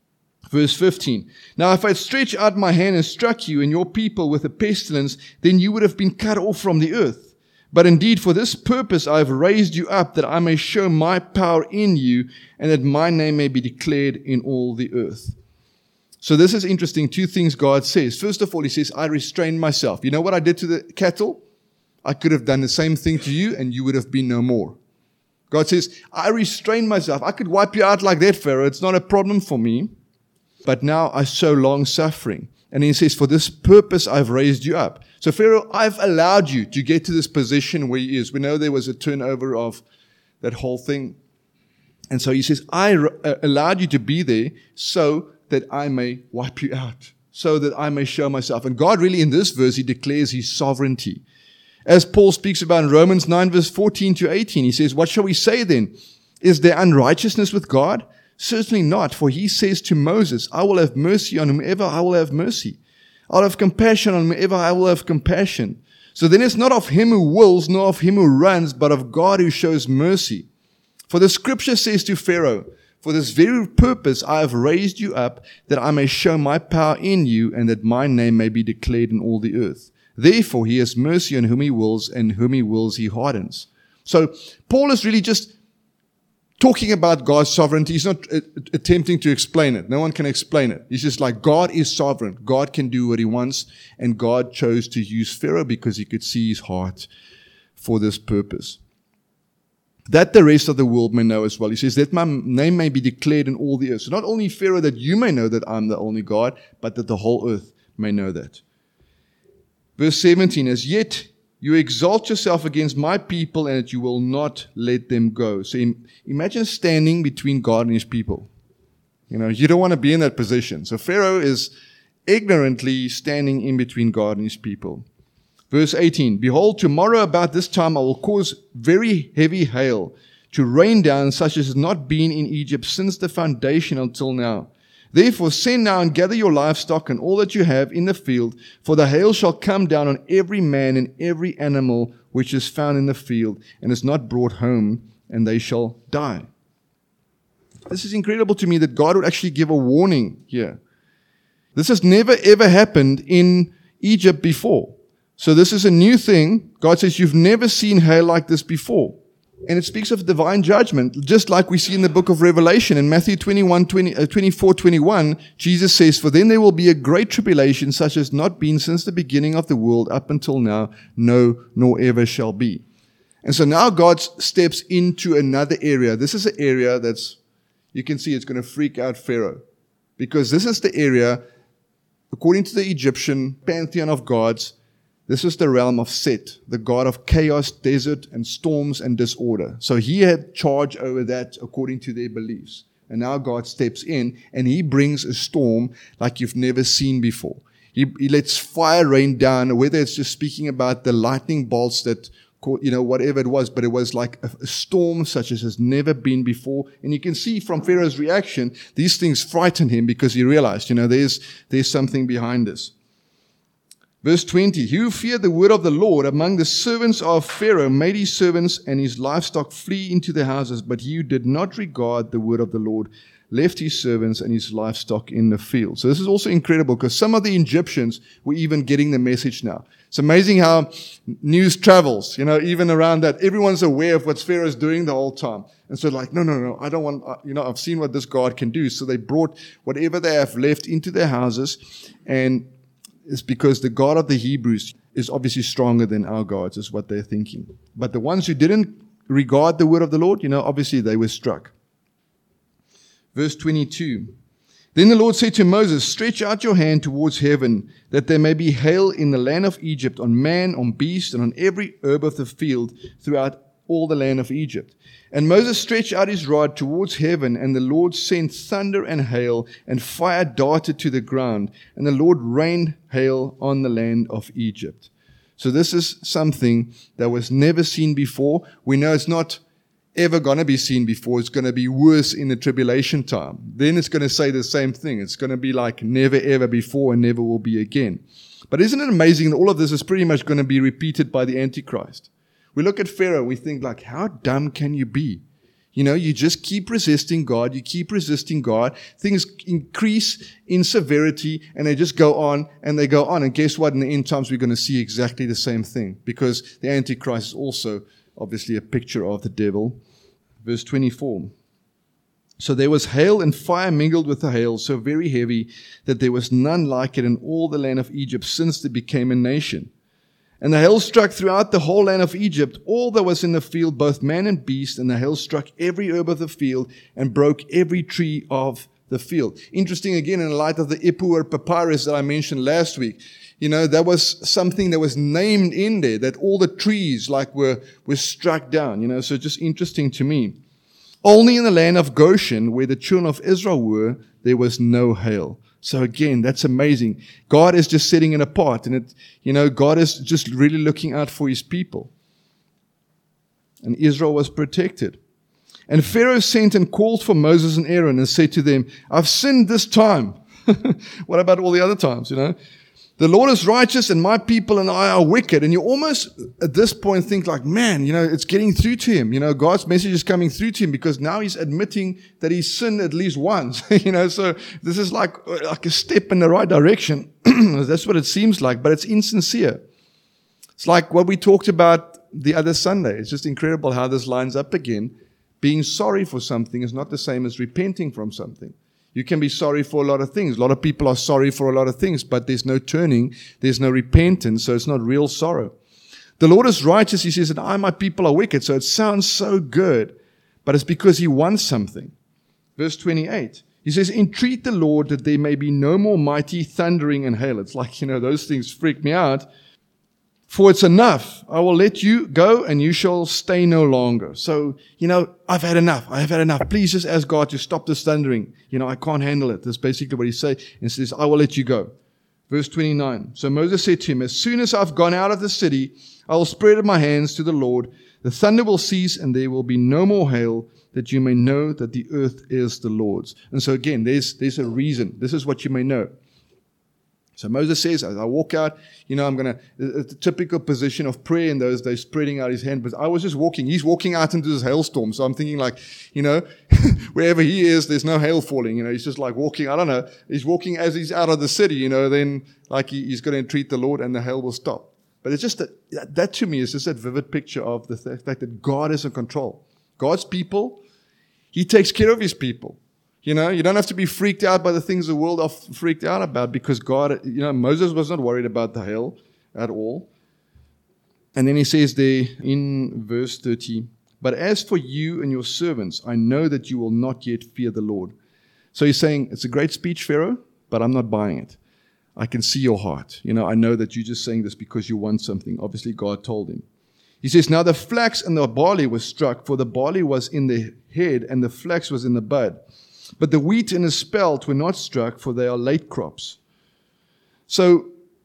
[SPEAKER 1] Verse fifteen. Now, if I had stretched out my hand and struck you and your people with a pestilence, then you would have been cut off from the earth. But indeed, for this purpose I have raised you up, that I may show my power in you, and that my name may be declared in all the earth. So this is interesting. Two things God says. First of all, he says, I restrained myself. You know what I did to the cattle? I could have done the same thing to you, and you would have been no more. God says, I restrained myself. I could wipe you out like that, Pharaoh. It's not a problem for me. But now I show long suffering. And he says, for this purpose I've raised you up. So Pharaoh, I've allowed you to get to this position where he is. We know there was a turnover of that whole thing. And so he says, I uh, allowed you to be there so that I may wipe you out, so that I may show myself. And God really in this verse, he declares his sovereignty. As Paul speaks about in Romans nine, verse fourteen to eighteen, he says, what shall we say then? Is there unrighteousness with God? Certainly not, for he says to Moses, I will have mercy on whomever I will have mercy. I'll have compassion on whomever I will have compassion. So then it's not of him who wills, nor of him who runs, but of God who shows mercy. For the scripture says to Pharaoh, for this very purpose I have raised you up, that I may show my power in you, and that my name may be declared in all the earth. Therefore he has mercy on whom he wills, and whom he wills he hardens. So Paul is really just talking about God's sovereignty. He's not uh, attempting to explain it. No one can explain it. He's just like, God is sovereign. God can do what he wants. And God chose to use Pharaoh because he could see his heart for this purpose. That the rest of the world may know as well. He says, that my name may be declared in all the earth. So not only Pharaoh, that you may know that I'm the only God, but that the whole earth may know that. Verse seventeen, as yet you exalt yourself against my people, and that you will not let them go. So im- imagine standing between God and his people. You know, you don't want to be in that position. So Pharaoh is ignorantly standing in between God and his people. Verse eighteen, behold, tomorrow about this time I will cause very heavy hail to rain down, such as has not been in Egypt since the foundation until now. Therefore send now and gather your livestock and all that you have in the field, for the hail shall come down on every man and every animal which is found in the field, and is not brought home, and they shall die. This is incredible to me that God would actually give a warning here. This has never ever happened in Egypt before. So this is a new thing. God says, you've never seen hail like this before. And it speaks of divine judgment, just like we see in the book of Revelation. In Matthew twenty-one, twenty, uh, twenty-four, twenty-one, Jesus says, for then there will be a great tribulation, such as not been since the beginning of the world up until now, no, nor ever shall be. And so now God steps into another area. This is an area that's, you can see it's going to freak out Pharaoh. Because this is the area, according to the Egyptian pantheon of gods, this is the realm of Set, the god of chaos, desert, and storms and disorder. So he had charge over that according to their beliefs. And now God steps in and he brings a storm like you've never seen before. He, he lets fire rain down, whether it's just speaking about the lightning bolts that, you know, whatever it was, but it was like a, a storm such as has never been before. And you can see from Pharaoh's reaction, these things frightened him because he realized, you know, there's, there's something behind this. Verse twenty, he who feared the word of the Lord among the servants of Pharaoh made his servants and his livestock flee into the houses, but he who did not regard the word of the Lord left his servants and his livestock in the field. So this is also incredible because some of the Egyptians were even getting the message now. It's amazing how news travels, you know, even around that. Everyone's aware of what Pharaoh's doing the whole time. And so like, no, no, no, I don't want, you know, I've seen what this God can do. So they brought whatever they have left into their houses, and it's because the God of the Hebrews is obviously stronger than our gods, is what they're thinking. But the ones who didn't regard the word of the Lord, you know, obviously they were struck. Verse twenty-two. Then the Lord said to Moses, stretch out your hand towards heaven, that there may be hail in the land of Egypt, on man, on beast, and on every herb of the field throughout all the land of Egypt. And Moses stretched out his rod towards heaven, and the Lord sent thunder and hail, and fire darted to the ground, and the Lord rained hail on the land of Egypt. So this is something that was never seen before. We know it's not ever going to be seen before. It's going to be worse in the tribulation time. Then it's going to say the same thing. It's going to be like never ever before and never will be again. But isn't it amazing that all of this is pretty much going to be repeated by the Antichrist? We look at Pharaoh, we think like, how dumb can you be? You know, you just keep resisting God, you keep resisting God, things increase in severity, and they just go on, and they go on. And guess what? In the end times, we're going to see exactly the same thing, because the Antichrist is also obviously a picture of the devil. Verse twenty-four. So there was hail and fire mingled with the hail, so very heavy that there was none like it in all the land of Egypt since they became a nation. And the hail struck throughout the whole land of Egypt, all that was in the field, both man and beast, and the hail struck every herb of the field and broke every tree of the field. Interesting again in light of the Ipuwer papyrus that I mentioned last week. You know, that was something that was named in there, that all the trees like were, were struck down, you know, so just interesting to me. Only in the land of Goshen, where the children of Israel were, there was no hail. So again, that's amazing. God is just setting it apart, and it, you know, God is just really looking out for his people. And Israel was protected. And Pharaoh sent and called for Moses and Aaron and said to them, I've sinned this time. What about all the other times, you know? The Lord is righteous and my people and I are wicked. And you almost at this point think like, man, you know, it's getting through to him. You know, God's message is coming through to him because now he's admitting that he's sinned at least once. You know, so this is like, like a step in the right direction. That's what it seems like, but it's insincere. It's like what we talked about the other Sunday. It's just incredible how this lines up again. Being sorry for something is not the same as repenting from something. You can be sorry for a lot of things. A lot of people are sorry for a lot of things, but there's no turning, there's no repentance, so it's not real sorrow. The Lord is righteous, he says, and I, my people, are wicked. So it sounds so good, but it's because he wants something. Verse twenty-eight, he says, entreat the Lord that there may be no more mighty thundering and hail. It's like, you know, those things freak me out. For it's enough. I will let you go and you shall stay no longer. So, you know, I've had enough. I have had enough. Please just ask God to stop this thundering. You know, I can't handle it. That's basically what he says. And says, I will let you go. Verse twenty-nine. So Moses said to him, as soon as I've gone out of the city, I will spread my hands to the Lord. The thunder will cease and there will be no more hail, that you may know that the earth is the Lord's. And so again, there's, there's a reason. This is what you may know. So Moses says, as I walk out, you know, I'm going to, the typical position of prayer in those days, spreading out his hand. But I was just walking. He's walking out into this hailstorm. So I'm thinking like, you know, wherever he is, there's no hail falling. You know, he's just like walking. I don't know. He's walking as he's out of the city, you know, then like he, he's going to entreat the Lord and the hail will stop. But it's just that, that to me is just that vivid picture of the fact that God is in control. God's people, he takes care of his people. You know, you don't have to be freaked out by the things the world are freaked out about, because God, you know, Moses was not worried about the hail at all. And then he says there in verse thirty, but as for you and your servants, I know that you will not yet fear the Lord. So he's saying, it's a great speech, Pharaoh, but I'm not buying it. I can see your heart. You know, I know that you're just saying this because you want something. Obviously, God told him. He says, now the flax and the barley was struck, for the barley was in the head and the flax was in the bud. But the wheat and the spelt were not struck, for they are late crops. So,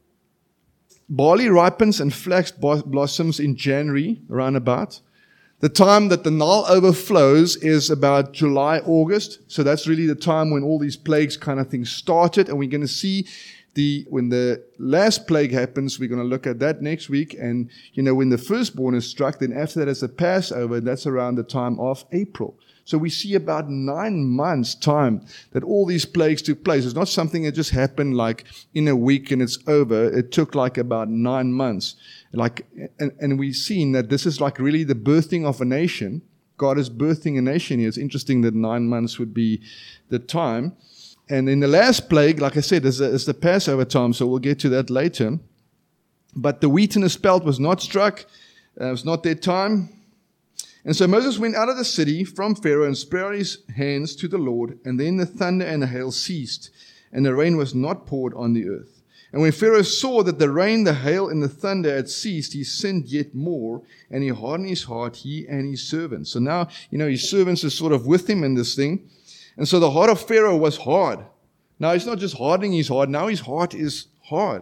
[SPEAKER 1] barley ripens and flax blossoms in January, around about. The time that the Nile overflows is about July, August. So that's really the time when all these plagues kind of things started. And we're going to see the when the last plague happens, we're going to look at that next week. And, you know, when the firstborn is struck, then after that is the Passover. That's around the time of April. So we see about nine months' time that all these plagues took place. It's not something that just happened like in a week and it's over. It took like about nine months. Like, and, and we've seen that this is like really the birthing of a nation. God is birthing a nation here. It's interesting that nine months would be the time. And in the last plague, like I said, is, is the Passover time, so we'll get to that later. But the wheat and the spelt was not struck. Uh, it was not their time. And so Moses went out of the city from Pharaoh and spread out his hands to the Lord, and then the thunder and the hail ceased, and the rain was not poured on the earth. And when Pharaoh saw that the rain, the hail, and the thunder had ceased, he sinned yet more, and he hardened his heart, he and his servants. So now, you know, his servants are sort of with him in this thing. And so the heart of Pharaoh was hard. Now he's not just hardening his heart, now his heart is hard.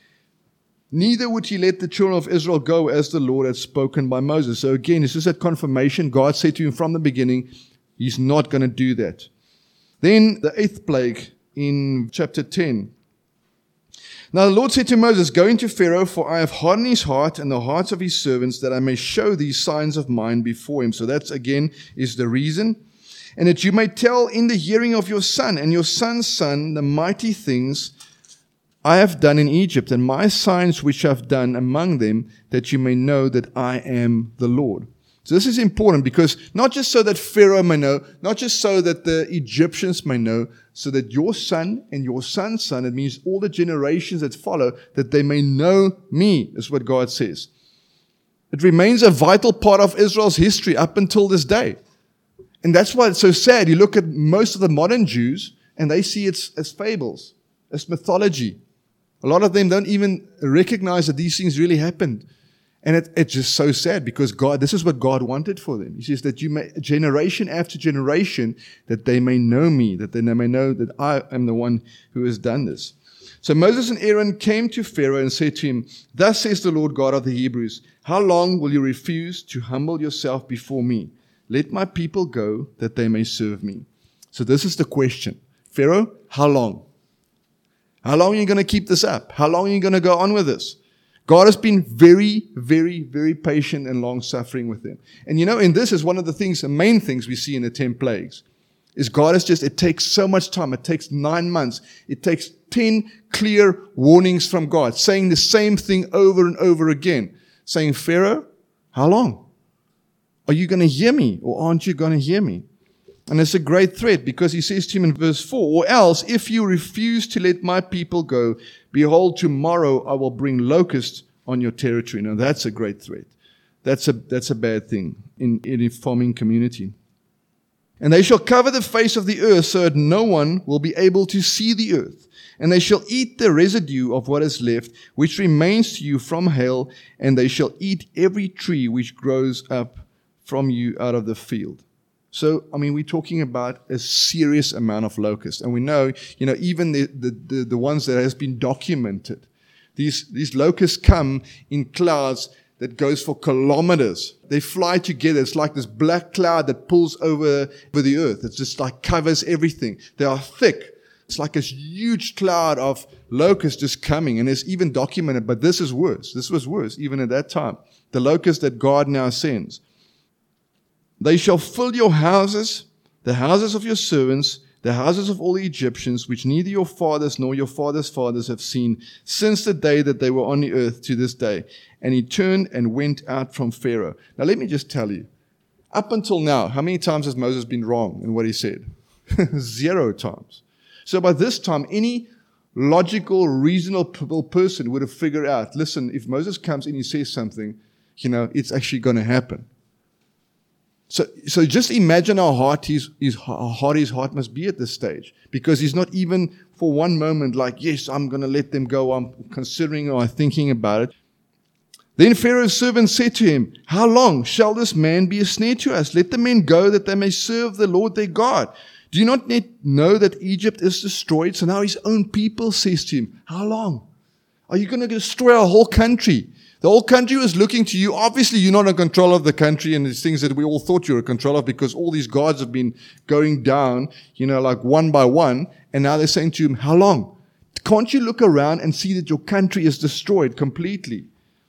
[SPEAKER 1] Neither would he let the children of Israel go as the Lord had spoken by Moses. So again, it's just that confirmation. God said to him from the beginning, he's not going to do that. Then the eighth plague in chapter ten. Now the Lord said to Moses, go into Pharaoh, for I have hardened his heart and the hearts of his servants, that I may show these signs of mine before him. So that's again is the reason. And that you may tell in the hearing of your son and your son's son the mighty things I have done in Egypt, and my signs which I have done among them, that you may know that I am the Lord. So this is important, because not just so that Pharaoh may know, not just so that the Egyptians may know, so that your son and your son's son, it means all the generations that follow, that they may know me, is what God says. It remains a vital part of Israel's history up until this day. And that's why it's so sad. You look at most of the modern Jews, and they see it as fables, as mythology. A lot of them don't even recognize that these things really happened. And it, it's just so sad, because God, this is what God wanted for them. He says that you may, generation after generation, that they may know me, that they may know that I am the one who has done this. So Moses and Aaron came to Pharaoh and said to him, thus says the Lord God of the Hebrews, how long will you refuse to humble yourself before me? Let my people go, that they may serve me. So this is the question. Pharaoh, how long? How long are you going to keep this up? How long are you going to go on with this? God has been very, very, very patient and long-suffering with them. And you know, in this is one of the things, the main things we see in the ten plagues, is God is just, it takes so much time. It takes nine months. It takes ten clear warnings from God, saying the same thing over and over again. Saying, Pharaoh, how long? Are you going to hear me or aren't you going to hear me? And it's a great threat because he says to him in verse four, or else if you refuse to let my people go, behold, tomorrow I will bring locusts on your territory. Now that's a great threat. That's a, that's a bad thing in, in a farming community. And they shall cover the face of the earth so that no one will be able to see the earth. And they shall eat the residue of what is left, which remains to you from hail, and they shall eat every tree which grows up from you out of the field. So, I mean, we're talking about a serious amount of locusts. And we know, you know, even the, the, the, the ones that has been documented, these, these locusts come in clouds that goes for kilometers. They fly together. It's like this black cloud that pulls over, over the earth. It just like covers everything. They are thick. It's like this huge cloud of locusts just coming. And it's even documented, but this is worse. This was worse, even at that time. The locusts that God now sends. They shall fill your houses, the houses of your servants, the houses of all the Egyptians, which neither your fathers nor your fathers' fathers have seen, since the day that they were on the earth to this day. And he turned and went out from Pharaoh. Now let me just tell you, up until now, how many times has Moses been wrong in what he said? Zero times. So by this time, any logical, reasonable person would have figured out, listen, if Moses comes and he says something, you know, it's actually going to happen. So, so just imagine how hard his, his, how hard his heart must be at this stage. Because he's not even for one moment like, yes, I'm going to let them go. I'm considering or I'm thinking about it. Then Pharaoh's servant said to him, how long shall this man be a snare to us? Let the men go that they may serve the Lord their God. Do you not know that Egypt is destroyed? So now his own people says to him, how long? Are you going to destroy our whole country? The whole country was looking to you. Obviously, you're not in control of the country and these things that we all thought you were in control of because all these gods have been going down, you know, like one by one. And now they're saying to him, how long? Can't you look around and see that your country is destroyed completely?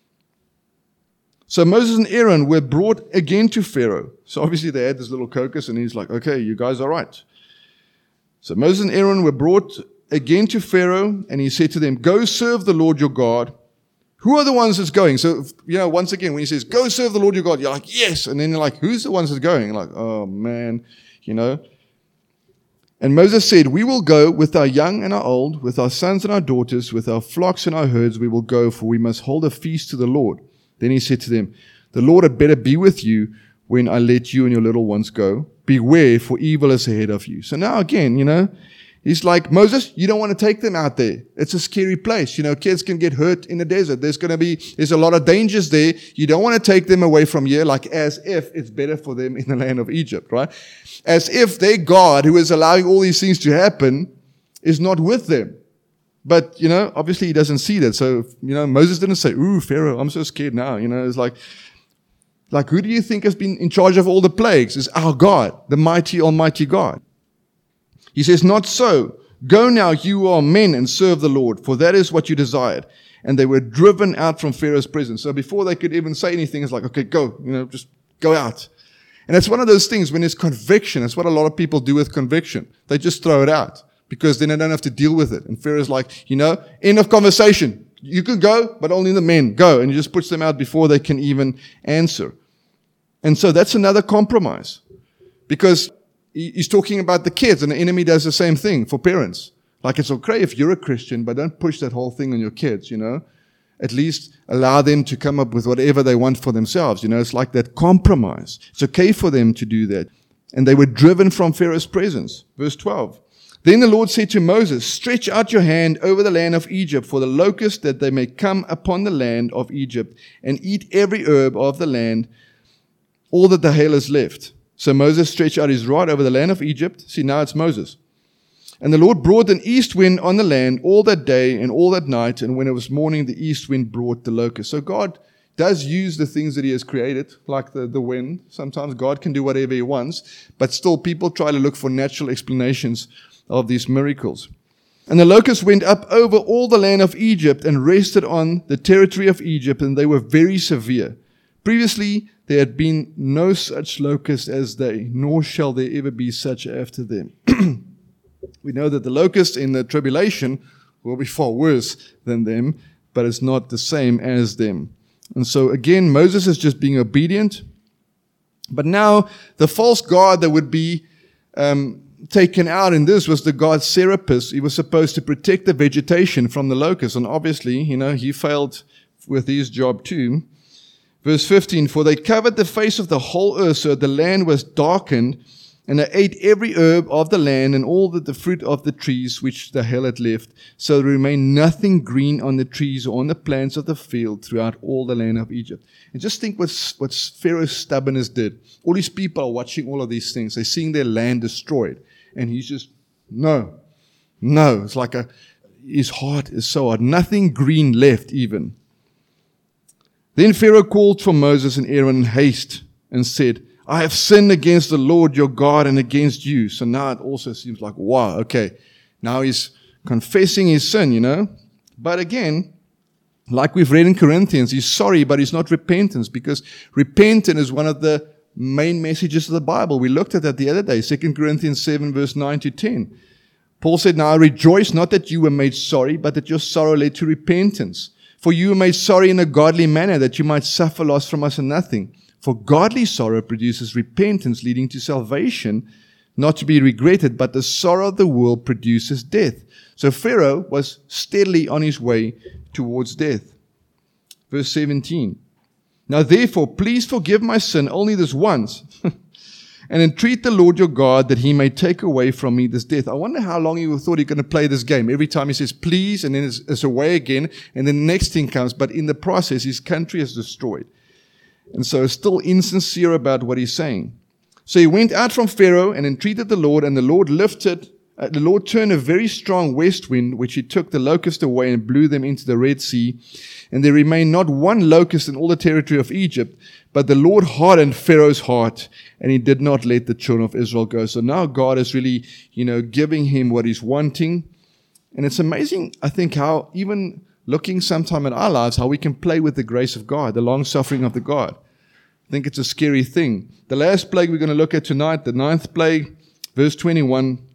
[SPEAKER 1] So Moses and Aaron were brought again to Pharaoh. So obviously they had this little caucus and he's like, okay, you guys are right. So Moses and Aaron were brought again to Pharaoh and he said to them, go serve the Lord your God. Who are the ones that's going? So, you know, once again, when he says, go serve the Lord your God, you're like, yes. And then you're like, who's the ones that's going? You're like, oh man, you know. And Moses said, we will go with our young and our old, with our sons and our daughters, with our flocks and our herds, we will go, for we must hold a feast to the Lord. Then he said to them, the Lord had better be with you when I let you and your little ones go. Beware, for evil is ahead of you. So now again, you know, he's like, Moses, you don't want to take them out there. It's a scary place. You know, kids can get hurt in the desert. There's going to be, there's a lot of dangers there. You don't want to take them away from here, like as if it's better for them in the land of Egypt, right? As if their God, who is allowing all these things to happen, is not with them. But, you know, obviously he doesn't see that. So, you know, Moses didn't say, ooh, Pharaoh, I'm so scared now. You know, it's like, like, who do you think has been in charge of all the plagues? It's our God, the mighty, almighty God. He says, not so. Go now, you are men, and serve the Lord, for that is what you desired. And they were driven out from Pharaoh's presence. So before they could even say anything, it's like, okay, go, you know, just go out. And it's one of those things when there's conviction. It's what a lot of people do with conviction. They just throw it out because then they don't have to deal with it. And Pharaoh's like, you know, end of conversation. You can go, but only the men go. And he just puts them out before they can even answer. And so that's another compromise. Because he's talking about the kids, and the enemy does the same thing for parents. Like, it's okay if you're a Christian, but don't push that whole thing on your kids, you know. At least allow them to come up with whatever they want for themselves. You know, it's like that compromise. It's okay for them to do that. And they were driven from Pharaoh's presence. Verse twelve. Then the Lord said to Moses, stretch out your hand over the land of Egypt for the locusts, that they may come upon the land of Egypt and eat every herb of the land, all that the hail is left. So Moses stretched out his rod over the land of Egypt. See, now it's Moses. And the Lord brought an east wind on the land all that day and all that night. And when it was morning, the east wind brought the locusts. So God does use the things that he has created, like the, the wind. Sometimes God can do whatever he wants. But still, people try to look for natural explanations of these miracles. And the locusts went up over all the land of Egypt and rested on the territory of Egypt. And they were very severe. Previously, there had been no such locust as they, nor shall there ever be such after them. We know that the locust in the tribulation will be far worse than them, but it's not the same as them. And so again, Moses is just being obedient. But now the false god that would be um, taken out in this was the god Serapis. He was supposed to protect the vegetation from the locusts. And obviously, you know, he failed with his job too. Verse fifteen, for they covered the face of the whole earth, so that the land was darkened, and they ate every herb of the land and all the, the fruit of the trees which the hail had left. So there remained nothing green on the trees or on the plants of the field throughout all the land of Egypt. And just think what, what Pharaoh's stubbornness did. All these people are watching all of these things. They're seeing their land destroyed. And he's just, no, no. It's like a, his heart is so hard. Nothing green left even. Then Pharaoh called for Moses and Aaron in haste and said, I have sinned against the Lord your God and against you. So now it also seems like, wow, okay. Now he's confessing his sin, you know. But again, like we've read in Corinthians, he's sorry, but he's not repentance, because repentance is one of the main messages of the Bible. We looked at that the other day, Second Corinthians seven, verse nine to ten. Paul said, now I rejoice not that you were made sorry, but that your sorrow led to repentance. For you were made sorry in a godly manner, that you might suffer loss from us and nothing. For godly sorrow produces repentance, leading to salvation, not to be regretted, but the sorrow of the world produces death. So Pharaoh was steadily on his way towards death. Verse seventeen. Now therefore, please forgive my sin only this once, and entreat the Lord your God that he may take away from me this death. I wonder how long he thought he was going to play this game. Every time he says, please, and then it's, it's away again, and then the next thing comes. But in the process, his country is destroyed. And so he's still insincere about what he's saying. So he went out from Pharaoh and entreated the Lord, and the Lord lifted, uh, the Lord turned a very strong west wind, which he took the locust away and blew them into the Red Sea. And there remained not one locust in all the territory of Egypt, but the Lord hardened Pharaoh's heart, and he did not let the children of Israel go. So now God is really, you know, giving him what he's wanting. And it's amazing, I think, how even looking sometime at our lives, how we can play with the grace of God, the long-suffering of the God. I think it's a scary thing. The last plague we're going to look at tonight, the ninth plague, verse twenty-one.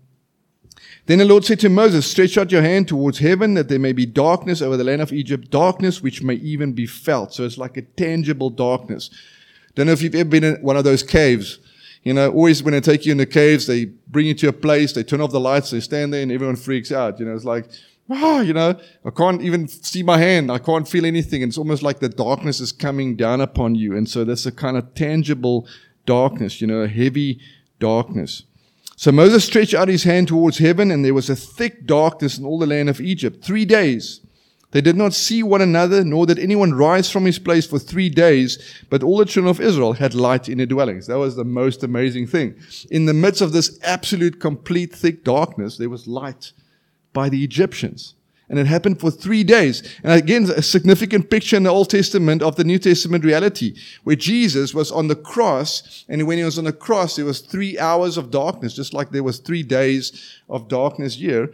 [SPEAKER 1] Then the Lord said to Moses, stretch out your hand towards heaven, that there may be darkness over the land of Egypt, darkness which may even be felt. So it's like a tangible darkness. Don't know if you've ever been in one of those caves. You know, always when they take you in the caves, they bring you to a place, they turn off the lights, they stand there, and everyone freaks out. You know, it's like, ah, you know, I can't even see my hand. I can't feel anything. And it's almost like the darkness is coming down upon you. And so that's a kind of tangible darkness, you know, a heavy darkness. So Moses stretched out his hand towards heaven, and there was a thick darkness in all the land of Egypt. Three days. They did not see one another, nor did anyone rise from his place for three days, but all the children of Israel had light in their dwellings. That was the most amazing thing. In the midst of this absolute, complete, thick darkness, there was light by the Egyptians. And it happened for three days. And again, a significant picture in the Old Testament of the New Testament reality, where Jesus was on the cross, and when he was on the cross, there was three hours of darkness, just like there was three days of darkness here.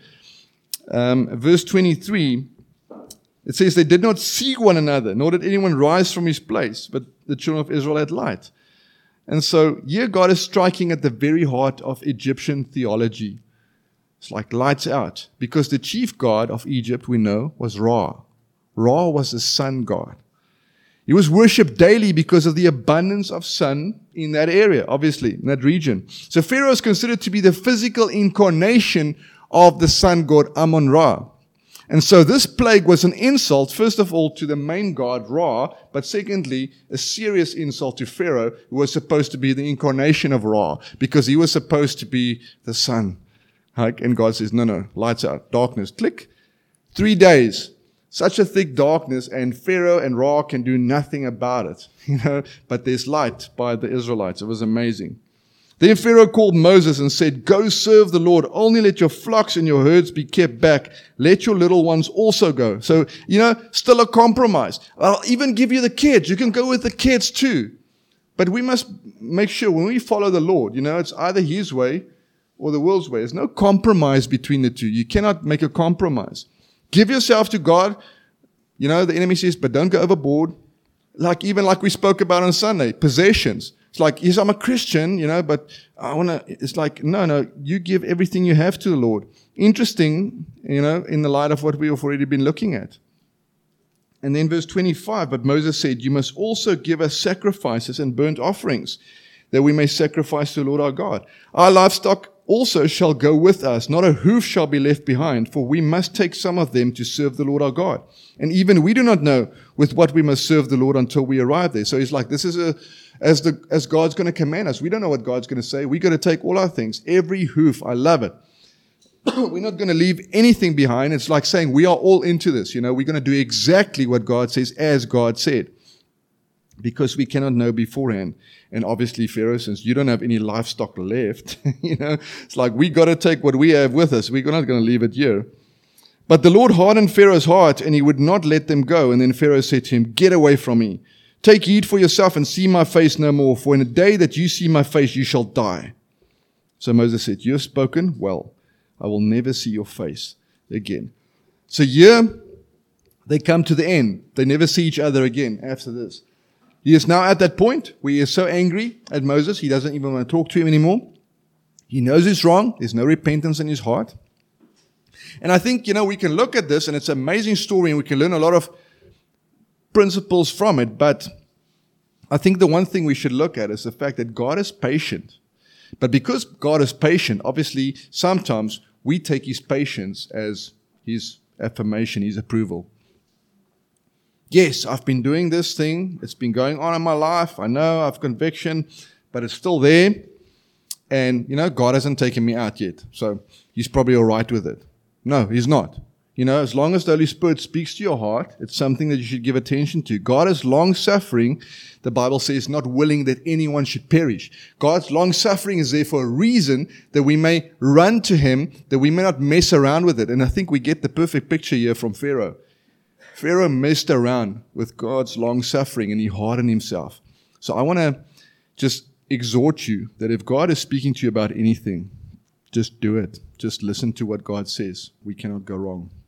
[SPEAKER 1] Um, verse twenty-three, it says, they did not see one another, nor did anyone rise from his place, but the children of Israel had light. And so here God is striking at the very heart of Egyptian theology. It's like lights out. Because the chief god of Egypt, we know, was Ra. Ra was the sun god. He was worshipped daily because of the abundance of sun in that area, obviously, in that region. So Pharaoh is considered to be the physical incarnation of the sun god Amun-Ra. And so this plague was an insult, first of all, to the main god, Ra, but secondly, a serious insult to Pharaoh, who was supposed to be the incarnation of Ra, because he was supposed to be the sun. And God says, no, no, lights out, darkness, click. Three days, such a thick darkness, and Pharaoh and Ra can do nothing about it, you know, but there's light by the Israelites. It was amazing. Then Pharaoh called Moses and said, go serve the Lord. Only let your flocks and your herds be kept back. Let your little ones also go. So, you know, still a compromise. I'll even give you the kids. You can go with the kids too. But we must make sure when we follow the Lord, you know, it's either his way or the world's way. There's no compromise between the two. You cannot make a compromise. Give yourself to God. You know, the enemy says, but don't go overboard. Like, even like we spoke about on Sunday, possessions. It's like, yes, I'm a Christian, you know, but I want to, it's like, no, no, you give everything you have to the Lord. Interesting, you know, in the light of what we have already been looking at. And then verse twenty-five, but Moses said, you must also give us sacrifices and burnt offerings, that we may sacrifice to the Lord our God. Our livestock also shall go with us, not a hoof shall be left behind, for we must take some of them to serve the Lord our God. And even we do not know with what we must serve the Lord until we arrive there. So he's like, this is a, as the, as God's going to command us. We don't know what God's going to say. We're going to take all our things, every hoof. I love it. We're not going to leave anything behind. It's like saying we are all into this. You know, we're going to do exactly what God says as God said, because we cannot know beforehand. And obviously, Pharaoh, since you don't have any livestock left, you know, it's like we got to take what we have with us. We're not going to leave it here. But the Lord hardened Pharaoh's heart, and he would not let them go. And then Pharaoh said to him, get away from me. Take heed for yourself and see my face no more, for in the day that you see my face, you shall die. So Moses said, you have spoken well. I will never see your face again. So here, they come to the end. They never see each other again after this. He is now at that point where he is so angry at Moses, he doesn't even want to talk to him anymore. He knows he's wrong. There's no repentance in his heart. And I think, you know, we can look at this, and it's an amazing story, and we can learn a lot of principles from it. But I think the one thing we should look at is the fact that God is patient. But because God is patient, obviously, sometimes we take his patience as his affirmation, his approval. Yes, I've been doing this thing. It's been going on in my life. I know I have conviction, but it's still there. And, you know, God hasn't taken me out yet. So he's probably all right with it. No, he's not. You know, as long as the Holy Spirit speaks to your heart, it's something that you should give attention to. God is long-suffering. The Bible says not willing that anyone should perish. God's long-suffering is there for a reason, that we may run to him, that we may not mess around with it. And I think we get the perfect picture here from Pharaoh. Pharaoh messed around with God's long-suffering, and he hardened himself. So I want to just exhort you that if God is speaking to you about anything, just do it. Just listen to what God says. We cannot go wrong.